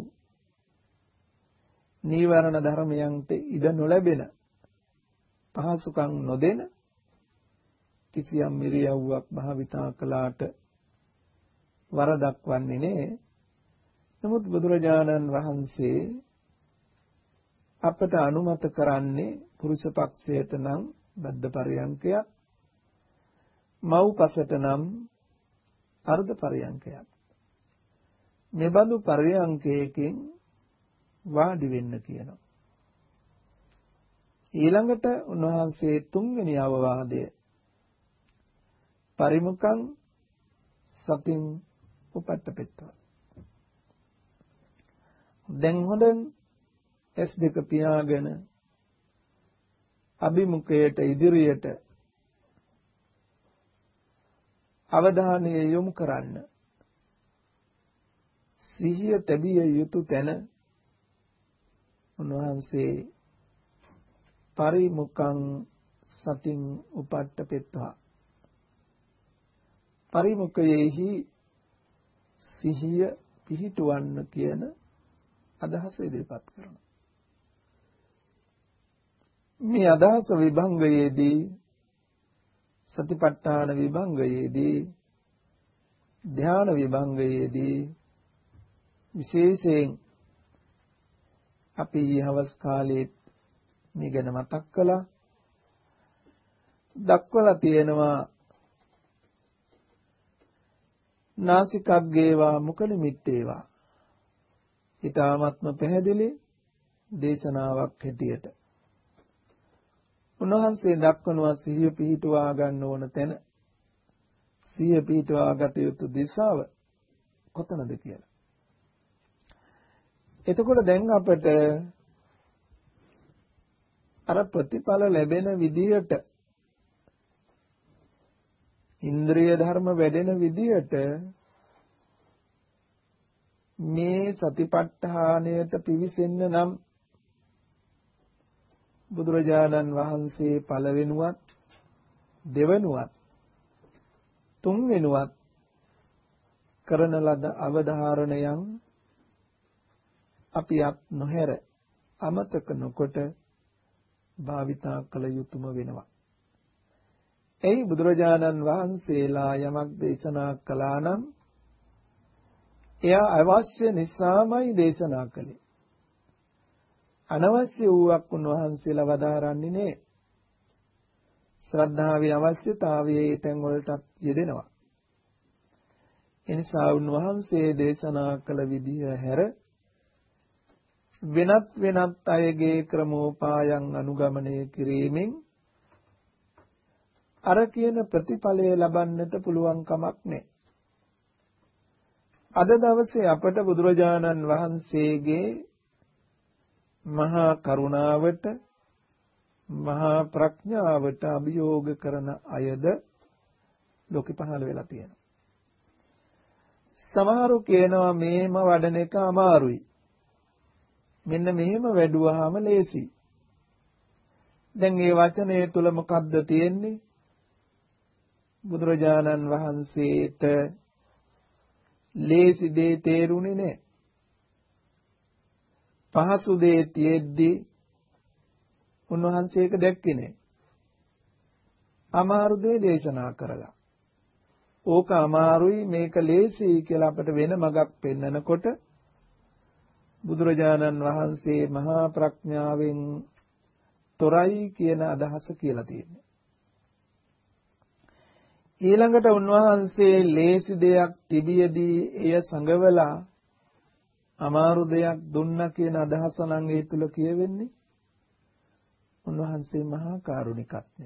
D: නීවරණ ධර්මයන්ට ඉඩ නොලැබෙන පහසුකම් නොදෙන කිසියම් ඉරියව්වක් භාවිතා කළාට වරදක් වන්නේ නෑ. නමුත් බුදුරජාණන් වහන්සේ අපට අනුමත කරන්නේ පුරුෂ පක්ෂයට නම් බද්ධ පරියංකයක් මව් පසට නම් අර්ධ පරියංකයක්. මෙබඳු පරියංකයකින් වාඩි වෙන්න කියනවා. ඊළඟට උන්වහන්සේ තුන්වෙනි අවවාදය පරිමුඛං සතින් උපට්ඨපෙත්වා. දැන් හොඳන් ඇස් දෙක පියාගෙන අභිමුඛයට ඉදිරියට අවධානය යොමු කරන්න. සිහිය තැබිය යුතු තැන උන්වහන්සේ පරිමුඛං සතින් උපට්ඨපෙත්වා පරිමුඛයේහි සිහිය පිහිටවන්න කියන අදහස ඉදිරිපත් කරනවා. මේ අදහස විභංගයේදී සතිපට්ඨාන විභංගයේදී ධ්‍යාන විභංගයේදී විශේෂයෙන් අපි ඊහවස් කාලේ මේ ගැන මතක් කළා. දක්වලා තියෙනවා නාසිකග්ගේවා මුඛ නිමිත්තේවා ඊ타ත්ම පැහැදිලි දේශනාවක් හැටියට උන්වහන්සේ දක්වනවා සිහිය පිහිටුවා ගන්න ඕන තැන සිහිය පිහිටුවා ගත යුතු දිශාව කොතනද කියලා. එතකොට දැන් අපිට අර ප්‍රතිඵල ලැබෙන විදියට ඉන්ද්‍රිය ධර්ම වැඩෙන විදියට මේ සතිපට්ඨානයට පිවිසෙන්න නම් බුදුරජාණන් වහන්සේ පළවෙනුවත් දෙවනුවත් තුන්වෙනුවත් කරන ලද අවධාරණයන් අපි අත් නොහැර අමතක නොකොට භාවිතා කළ යුතුම වෙනවා. එයි බුදුරජාණන් වහන්සේලා යමක් දේශනා කළා නම් එයා අවශ්‍ය නිසාමයි දේශනා කළේ. අනවශ්‍ය වූවක් උන්වහන්සේලා වදාරන්නේ නෑ. ශ්‍රද්ධාවේ අවශ්‍යතාවය ඒ තැන් වලටත් යෙදෙනවා. එනිසා උන්වහන්සේ දේශනා කළ විදිය හැර වෙනත් වෙනත් අයගේ ක්‍රමෝපායන් අනුගමනය කිරීමෙන් අර කියන ප්‍රතිඵලය ලබන්නට පුළුවන් කමක් නැහැ. අද දවසේ අපට බුදුරජාණන් වහන්සේගේ මහා කරුණාවට මහා ප්‍රඥාවට අභියෝග කරන අයද ලෝකෙ පහළ වෙලා තියෙනවා. සමහරු කියනවා මේම වඩන එක අමාරුයි. මෙන්න මෙහෙම වැඩුවාම ලේසි. දැන් මේ වචනේ තුල මොකද්ද තියෙන්නේ? බුදුරජාණන් වහන්සේට ලේසි දේ තේරුනේ නැහැ. පහසු දේ තියෙද්දි උන්වහන්සේක දැක්කේ නැහැ. අමාරු දේ දේශනා කරලා. ඕක අමාරුයි මේක ලේසියි කියලා අපට වෙන මගක් පෙන්නකොට බුදුරජාණන් වහන්සේ මහා ප්‍රඥාවෙන් තොරයි කියන අදහස කියලා තියෙනවා. ඊළඟට උන්වහන්සේ ලේසි දෙයක් තිබියදී එය සංගවලා අමාරු දෙයක් දුන්නා කියන අදහස නම් ඒ තුල කියවෙන්නේ. උන්වහන්සේ මහා කාරුණිකත්වය.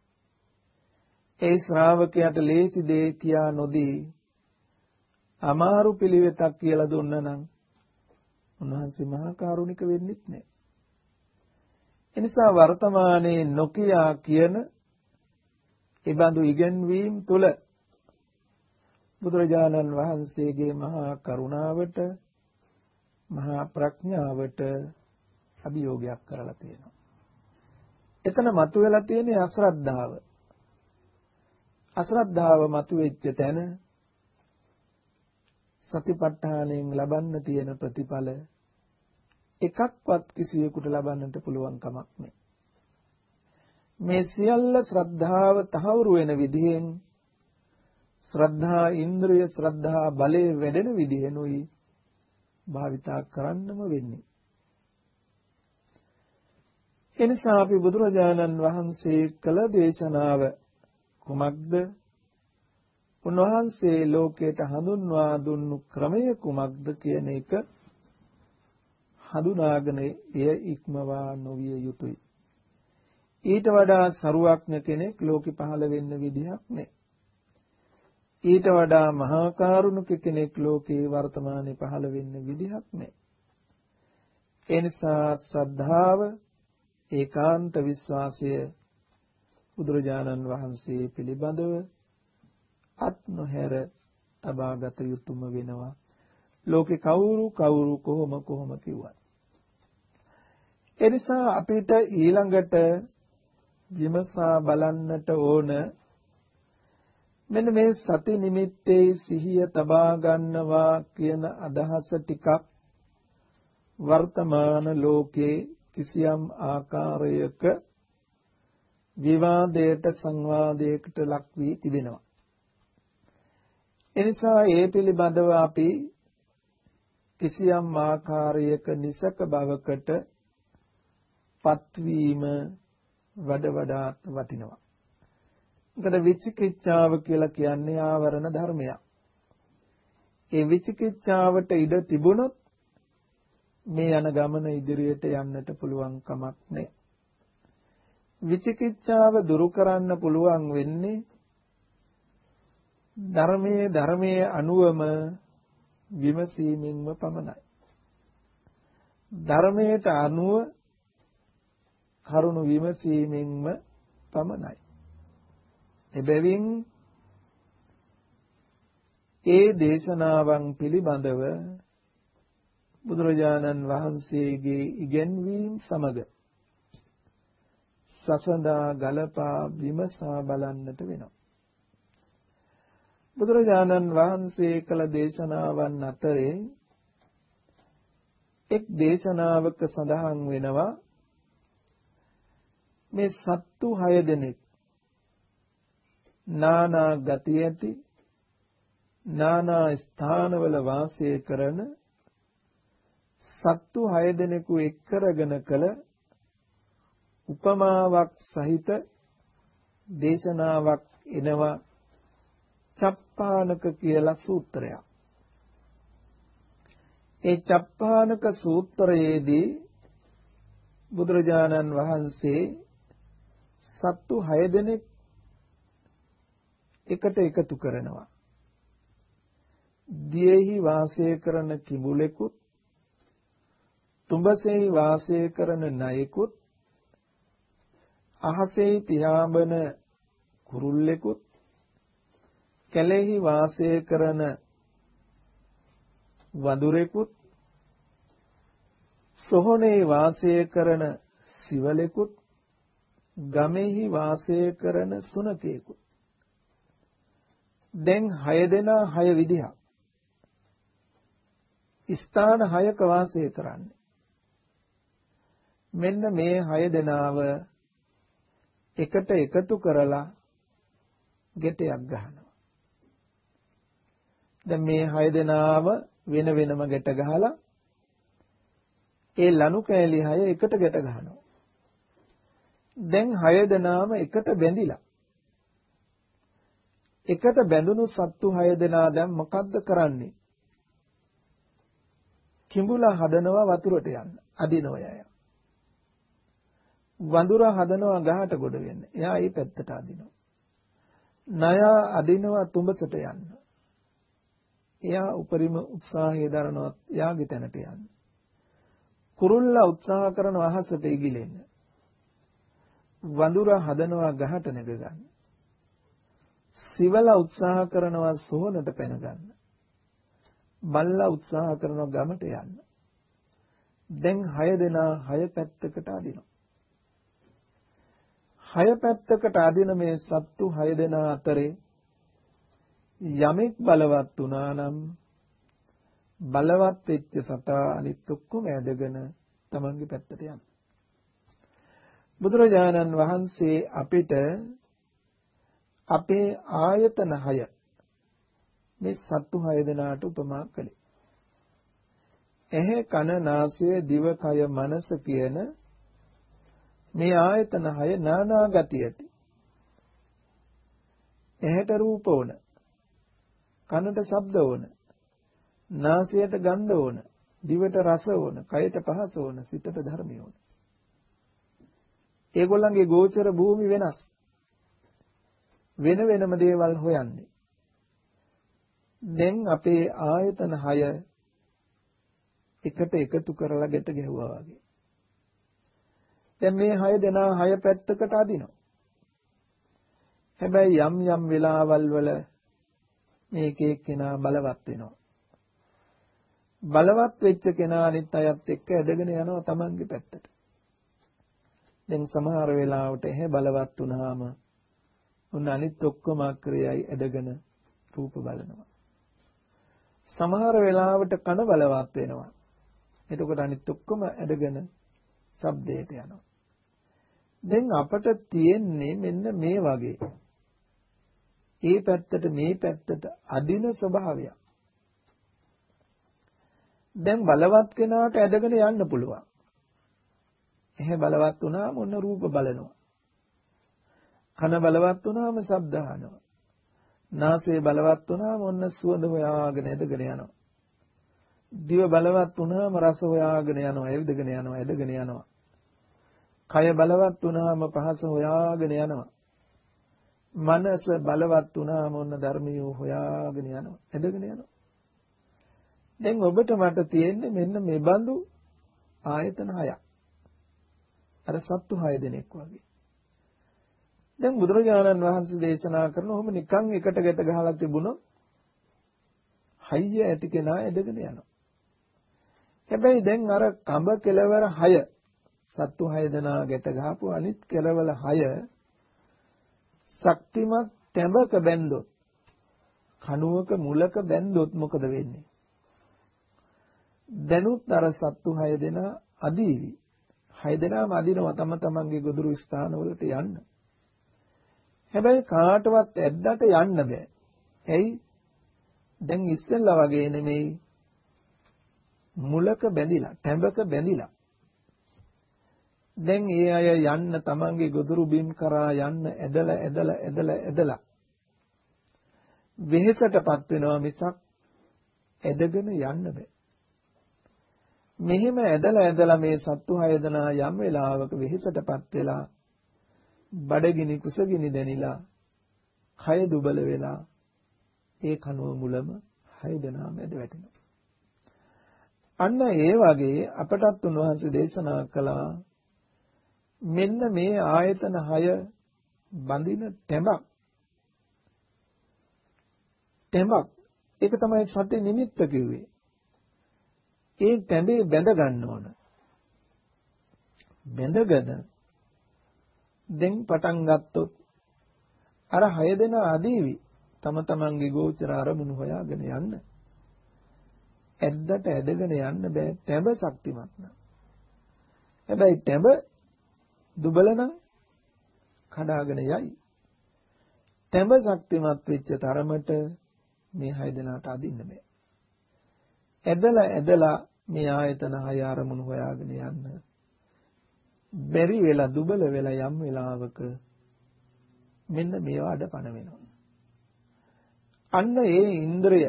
D: ඒ ශ්‍රාවකයාට ලේසි දේ කියා නොදී අමාරු පිළිවෙතක් කියලා දුන්නා නම් උන්වහන්සේ මහා කාරුණික වෙන්නෙත් නැහැ. එනිසා වර්තමානයේ නොකියා කියන ඉබඳු ඉගැන්වීම් තුල බුදුරජාණන් වහන්සේගේ මහා කරුණාවට මහා ප්‍රඥාවට අභියෝගයක් කරලා තියෙනවා. එතන මතුවලා තියෙන්නේ අශ්‍රද්ධාව. අශ්‍රද්ධාව මතුවෙච්ච තැන සතිපට්ඨානයෙන් ලබන්න තියෙන ප්‍රතිඵල එකක්වත් කිසියෙකුට ලබන්නට පුළුවන් කමක් නැහැ. මේ සියල්ල ශ්‍රද්ධාව තහවුරු වෙන විදිහෙන් ශ්‍රද්ධා ඉන්ද්‍රිය ශ්‍රද්ධා බලය වැඩෙන විදිහෙනුයි භාවිතා කරන්නම වෙන්නේ. එනිසා අපි බුදුරජාණන් වහන්සේ කළ දේශනාව කුමක්ද? උන්වහන්සේ ලෝකයට හඳුන්වා දුන්නු ක්‍රමය කුමක්ද කියන එක හඳුනාගෙන එය ඉක්මවා නොවිය යුතුයි. ඊට වඩා සරුවක්ඥ කෙනෙක් ලෝකෙ පහළ වෙන්න විදිහක් නැහැ. ඊට වඩා මහා කරුණික කෙනෙක් ලෝකේ වර්තමානයේ පහළ වෙන්න විදිහක් නැහැ. ඒ නිසා ශ්‍රද්ධාව ඒකාන්ත විශ්වාසය බුදුරජාණන් වහන්සේ පිළිබඳව අත් නොහැර තබාගත යුතුම වෙනවා. ලෝකේ කවුරු කවුරු කොහොම කොහොම කිව්වත්. එනිසා අපිට ඊළඟට විමසා බලන්නට ඕන මෙන්න මේ සති නිමිත්තේ සිහිය තබා ගන්නවා කියන අදහස ටිකක් වර්තමාන ලෝකේ කිසියම් ආකාරයක විවාදයට සංවාදයකට ලක් වී තිබෙනවා. එනිසා ඒ පිළිබඳව අපි කිසියම් ආකාරයක නිසක බවකට පත්වීම වඩ වඩාත් වටිනවා. මොකද විචිකිච්ඡාව කියලා කියන්නේ ආවරණ ධර්මයක්. ඒ විචිකිච්ඡාවට ඉඩ තිබුණොත් මේ යන ගමන ඉදිරියට යන්නට පුළුවන් කමක් නැහැ. විචිකිච්ඡාව දුරු කරන්න පුළුවන් වෙන්නේ ධර්මයේ ධර්මයේ අනුවම විමසීමෙන්ම පමණයි. ධර්මයට අනුව කරුණු විමසීමෙන්ම පමණයි. එබැවින් ඒ දේශනාවන් පිළිබඳව බුදුරජාණන් වහන්සේගේ ඉගැන්වීම් සමග සසඳා ගලපා විමසා බලන්නට වෙනවා. බුදුරජාණන් වහන්සේ කළ දේශනාවන් අතරේ එක් දේශනාවක සඳහන් වෙනවා මේ සත්තු හය දෙනෙක් නානා ගති ඇති නානා ස්ථානවල වාසය කරන සත්තු හය දෙනෙකු එක් කරගෙන කළ උපමාවක් සහිත දේශනාවක් එනවා චප්පානක කියලා සූත්‍රයක්. ඒ චප්පානක සූත්‍රයේදී බුදුරජාණන් වහන්සේ සත්තු හය දෙනෙක් එකට එකතු කරනවා. දියෙහි වාසය කරන කිඹුලෙකුත්, තුඹසෙහි වාසය කරන නයෙකුත්, අහසෙහි පියාඹන කුරුල්ලෙකුත්, කැලෙහි වාසය කරන වඳුරෙකුත්, සොහොනේ වාසය කරන සිවලෙකුත්, ගමෙහි වාසය කරන සුනකයෙකුත්. දැන් හය දෙනා හය විදිහක් ස්ථාන හයක වාසය කරන්නේ. මෙන්න මේ හය දෙනාව එකට එකතු කරලා ගෙටයක් ගහනවා. දැන් මේ හය දෙනාව වෙන වෙනම ගෙට ගහලා ඒ ලනු කෑලි හය එකට ගෙට ගහනවා. දැන් හය දෙනාම එකට බැඳිලා. එකට බැඳුණු සත්තු හය දෙනා දැන් මොකද්ද කරන්නේ? කිඹුලා හදනවා වතුරට යන්න. අදිනවා අය. වඳුරා හදනවා ගහට ගොඩ වෙන්න. එයා ඒ පැත්තට අදිනවා. නයා අදිනවා තුඹසට යන්න. එයා උපරිම උත්සාහය දරනවා යාගේ තැනට යන්න. කුරුල්ලා උත්සාහ කරන අහසට ඉගිලෙන්න. වඳුරා හදනවා ගහට නැග ගන්න. සිවලා උත්සාහ කරනවා සොහනට පැන ගන්න. බල්ලා උත්සාහ කරනවා ගමට යන්න. දැන් හය දෙනා හය පැත්තකට අදිනවා. හය පැත්තකට අදින මේ සත්තු හය දෙනා අතරේ යමෙක් බලවත් වුණා නම් බලවත් වෙච්ච සතා අනිත් ඔක්කොම ඇදගෙන තමන්ගේ පැත්තට යනවා. බුදුරජාණන් වහන්සේ අපිට අපේ ආයතන හය මේ සත්තු හය දෙනාට උපමා කළේ. ඇහැ කන නාසය දිව කය මනස කියන මේ ආයතන හය නානා ගතියට. ඇහැට රූප ඕන, කනට ශබ්ද ඕන, නාසයට ගන්ධ ඕන, දිවට රස ඕන, කයට පහස ඕන, සිතට ධර්මය ඕන. ඒගොල්ලන්ගේ ගෝචර භූමි වෙනස්. වෙන වෙනම දේවල් හොයන්නේ. දැන් අපේ ආයතන හය එකට එකතු කරලා ගැට ගැහුවා වගේ. දැන් මේ හය දෙනා හය පැත්තකට අදිනවා. හැබැයි යම් යම් වෙලාවල් වල මේක එක්කෙනා බලවත් වෙනවා. බලවත් වෙච්ච කෙනා අනිත් අයත් එක්ක ඇදගෙන යනවා Tamange පැත්තට. දැන් සමහර වෙලාවට එහෙ බලවත් වුණාම උන් අනිත් ඔක්කොම ක්‍රියයි ඇදගෙන රූප බලනවා. සමහර වෙලාවට කන බලවත් වෙනවා. එතකොට අනිත් ඔක්කොම ඇදගෙන ශබ්දයට යනවා. දැන් අපට තියෙන්නේ මෙන්න මේ වගේ. ඒ පැත්තට මේ පැත්තට අදින ස්වභාවය. දැන් බලවත් කෙනාට ඇදගෙන යන්න පුළුවන්. එහෙ බලවත් වුණාම ඔන්න රූප බලනවා. කන බලවත් වුණාම ශබ්ද අහනවා. නාසය බලවත් වුණාම ඔන්න සුවඳ හොයාගෙන ඇදගෙන යනවා. දිව බලවත් වුණාම රස හොයාගෙන යනවා, ඇවිදගෙන යනවා, ඇදගෙන යනවා. කය බලවත් වුණාම පහස හොයාගෙන යනවා. මනස බලවත් වුණාම ඔන්න ධර්මිය හොයාගෙන යනවා, ඇදගෙන යනවා. දැන් ඔබට මට තියෙන්නේ මෙන්න මේ බඳු ආයතන හයක්. අර සත්තු හය දෙනෙක් වගේ. දැන් බුදුරජාණන් වහන්සේ දේශනා කරන ඔහොම නිකන් එකට ගැට ගහලා තිබුණොත් හයිය ඇති කෙනා ඇදගෙන යනවා. හැබැයි දැන් අර කඹ කෙලවර හය සත්තු හය දෙනා ගැට ගහපු අනිත් කෙලවල හය ශක්තිමත් තැඹක බැන්දොත් කණුවක මුලක බැන්දොත් මොකද වෙන්නේ? දැනුත් අර සත්තු හය දෙනා අදීවි. හය දෙනාම අදිනවා තම තමන්ගේ ගොදුරු ස්ථානවලට යන්න. හැබැයි කාටවත් ඇද්දට යන්න බෑ. ඇයි? දැන් ඉස්සෙල්ලා වගේ නෙමෙයි මුලක බැඳිලා, තැඹක බැඳිලා. දැන් ඒ අය යන්න තමන්ගේ ගොදුරු බිම් කරා යන්න ඇදලා ඇදලා ඇදලා ඇදලා වෙහෙසටපත් වෙනවා මිසක් ඇදගෙන යන්න බෑ. මෙහෙම ඇදලා ඇදලා මේ සත්තු හය දෙනා යම් වෙලාවක වෙහෙසටපත් වෙලා බඩගිනි කුසගිනි දැනිලා කය දුබල වෙලා ඒ කනුව මුලම හය දෙනාම ඇද වැටෙනවා. අන්න ඒ වගේ අපටත් උන්වහන්සේ දේශනා කළා මෙන්න මේ ආයතන හය බඳින ටැඹක් ටැඹක් ඒක තමයි සති නිමිත්ත කිව්වේ. ඒ ටැඹේ බැඳ ගන්න ඕන. බැඳගෙන දැන් පටන් ගත්තොත් අර හය දෙනා අදීවි තම තමන්ගේ ගෝචර අරමුණු හොයාගෙන යන්න. ඇද්දට ඇදගෙන යන්න බෑ ටැඹ ශක්තිමත් නම්. හැබැයි ටැඹ දුබල නම් කඩාගෙන යයි. ටැඹ ශක්තිමත් වෙච්ච තරමට මේ හය දෙනාට අදින්න බෑ. ඇදලා ඇදලා මේ ආයතන හය අරමුණු හොයාගෙන යන්න බැරි වෙලා දුබල වෙලා යම් වෙලාවක මෙන්න මේවා අඩපණ වෙනවා. අන්න ඒ ඉන්ද්‍රය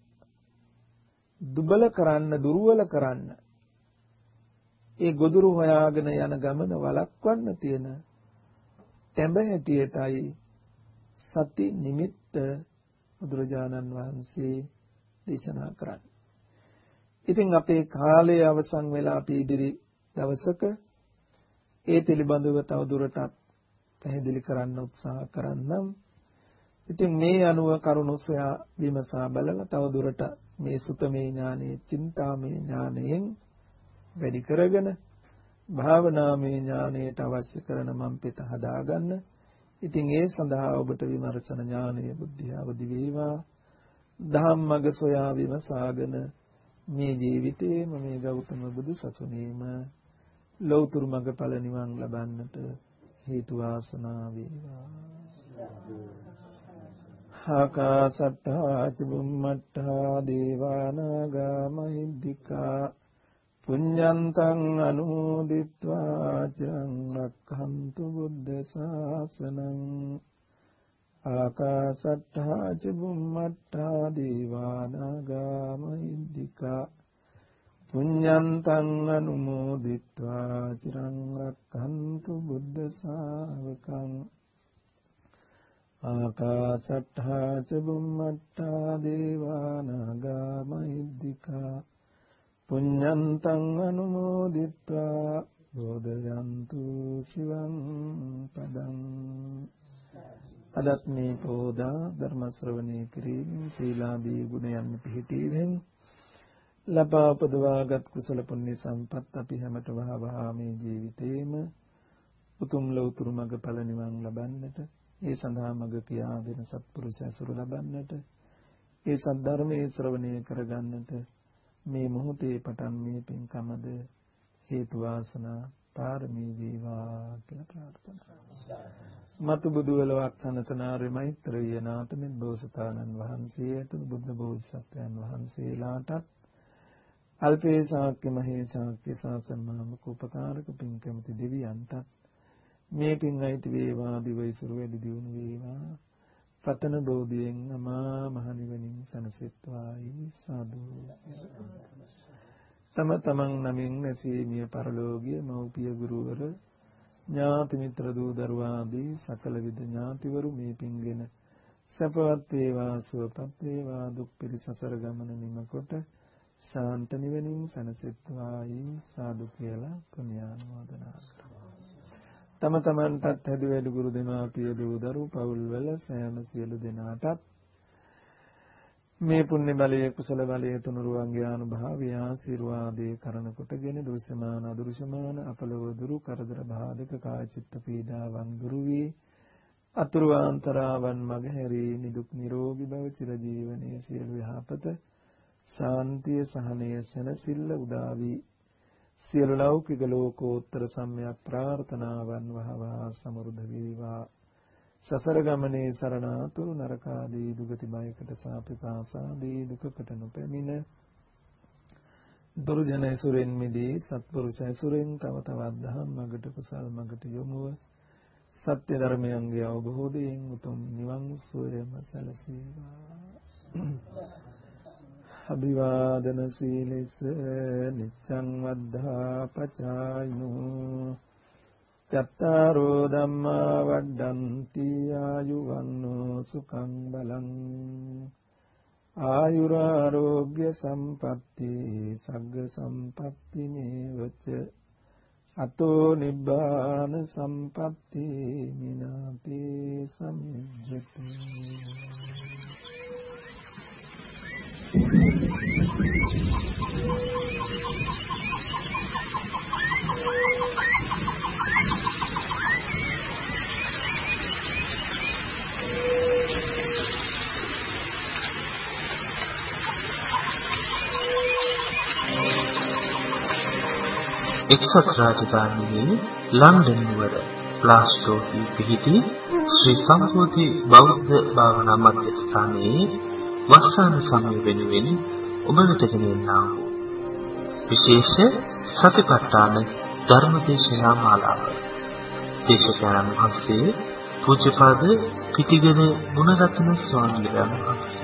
D: දුබල කරන්න දුර්වල කරන්න ඒ ගොදුරු හොයාගෙන යන ගමන වළක්වන්න තියෙන තැඹ හැටියටයි සති නිමිත්ත බුදුරජාණන් වහන්සේ දේශනා කරන්නේ. ඉතින් අපේ කාලය අවසන් වෙලා අපි ඉදිරි දවසක ඒ පිළිබඳව තව දුරටත් පැහැදිලි කරන්න උත්සාහ කරන්නම්. ඉතින් මේ අනුව කරුණු සොයා විමසා බලලා තව දුරට මේ සුතමේ ඥානයේ චින්තාමේ ඥානයෙන් වැඩි කරගෙන භාවනාමේ ඥානයට අවශ්‍ය කරන මම් පිට හදාගන්න. ඉතින් ඒ සඳහා ඔබට විමර්ශන ඥානය බුද්ධිය අවදි වේවා. ධම්මග සොයා විමසාගෙන මේ ජීවිතේම මේ ගෞතම බුදු සසුනේම ලෞතුරු මඟඵල නිවන් ලබන්නට හේතු වාසනා වේවා. ආකාසට්ටා චුම්මට්ටා දේවානාගා මහිද්దికා පුඤ්ඤන්තං අනුමෝදිත්වා චිරං රක්ඛන්තු බුද්ධ ශාසනං. ආකාසට්ටා චුම්මට්ටා දේවානාගා මහිද්దికා පුඤ්ඤන්තං අනුමෝදිත්වා චිරං රක්ඛන්තු බුද්ධ ශාවකං. ආකාසට්ටා චුම්මට්ටා දේවානාගා මහිද්దికා පුඤ්ඤන්තං අනුමෝදිත්වා බෝධයන්තු සිවං පදං. අදත් මේ පොදා ධර්ම ශ්‍රවණය කිරීමෙන් සීලාදී ගුණයන් පිහිටීමෙන් ලබා උපදවාගත් කුසල පුණ්‍ය සම්පත් අපි හැමත වහවහා මේ ජීවිතේම උතුම් ලෞතුරු මඟ ඵල නිවන් ලබන්නට ඒ සඳහා මඟ කියා දෙන සත්පුරුෂ ඇසුර ලබන්නට ඒ සද්ධර්මයේ ශ්‍රවණය කරගන්නට මේ මොහොතේ පටන් මේ පින්කමද හේතු වාසනා පාරමී වේවා කියලා ප්‍රාර්ථනා කරනවා. මතු බුදු වලවක් සනසනාරේ මෛත්‍රිය නාතමින් බෝසතාණන් වහන්සේ ඇතුළු බුද්ධ බෝධිසත්වයන් වහන්සේලාටත් අල්පේ ශාක්‍ය මහේ ශාක්‍ය ශාසනමක උපකාරක පින් කැමති දෙවියන්ටත් මේ පින් අයිති වේවා දිවයිසුරු වැඩි දියුණු වේවා පතන බෝධියෙන් අමා මහ නිවනින් සනසෙත්වායි සාදු. තම තමන් නමින් නැසී මිය පරලෝකීය මෞපිය ගුරුවර ඥාති මිත්‍ර දූ දරුවා ආදී සකල විද ඥාතිවරු මේ පින්ගෙන සපවත් වේවා සුවපත් වේවා දුක් පිරිසසර ගමන නිමකොට ශාන්ත නිවනින් සනසෙත්වායි සාදු කියලා පුණ්‍යානුමෝදනා කරනවා. තම තමන්ටත් හැදි වැඩි ගුරු දෙමාපිය දූ දරු පවුල් වල සෑම සියලු දෙනාටත් මේ පුණ්‍ය බලයේ කුසල බලයේ තුනුරුවන්ගේ අනුභවය ආශිර්වාදේ කරන කොටගෙන දුෂ්මාන අදුරුෂමාන අපලව දුරු කරදර බාධක කාය චිත්ත පීඩාවන් දුරු වී අතුරු ආන්තරාවන් මග හැරී නිදුක් නිරෝගී භව චිරජීවනයේ සියලු යහපත ශාන්තිය සහනය සැනසෙල්ල උදා වී සියලු ලෞකික ලෝකෝත්තර සම්‍යක් ප්‍රාර්ථනාවන් වහවා සමෘද්ධ වේවා. සසර ගමනේ සරණාතුරු නරකාදී දුගති බයකට සාපිපාසාදී දුකකට නොපැමිණ දුරු ජන ඇසුරෙන් මිදී සත්පුරුෂ ඇසුරෙන් තව තවත් දහම් මඟට කුසල් මඟට යොමුව සත්‍ය ධර්මයන්ගේ අවබෝධයෙන් උතුම් නිවන් සුවයම සැලසේවා. අභිවාදන සීලෙස නිච්ඡං වද්ධා පචායනෝ චත්තාරෝ ධම්මා වඩ්ඩන්ති ආයුවන්නෝ සුඛං බලං ආයුරාෝග්‍ය සම්පatti සග්ග සම්පatti නේවච අතෝ නිබ්බාන සම්පatti මිනාති සම්ජ්ජති.
A: එක්සත් රාජධානියේ ලන්ඩන් නුවර ප්ලාස්ටෝහි පිහිටි ශ්‍රී සම්බෝධි බෞද්ධ භාවනා මධ්‍යස්ථානයේ වස්සාන සමය වෙනුවෙන් ඔබ වෙත ගෙනෙන්නා වූ විශේෂ සතිපට්ඨාන ධර්මදේශනා මාලාව. දේශකයන් වහන්සේ පූජ්‍යපාද පිටිගෙන ගුණරත්න ස්වාමීන් වහන්සේ.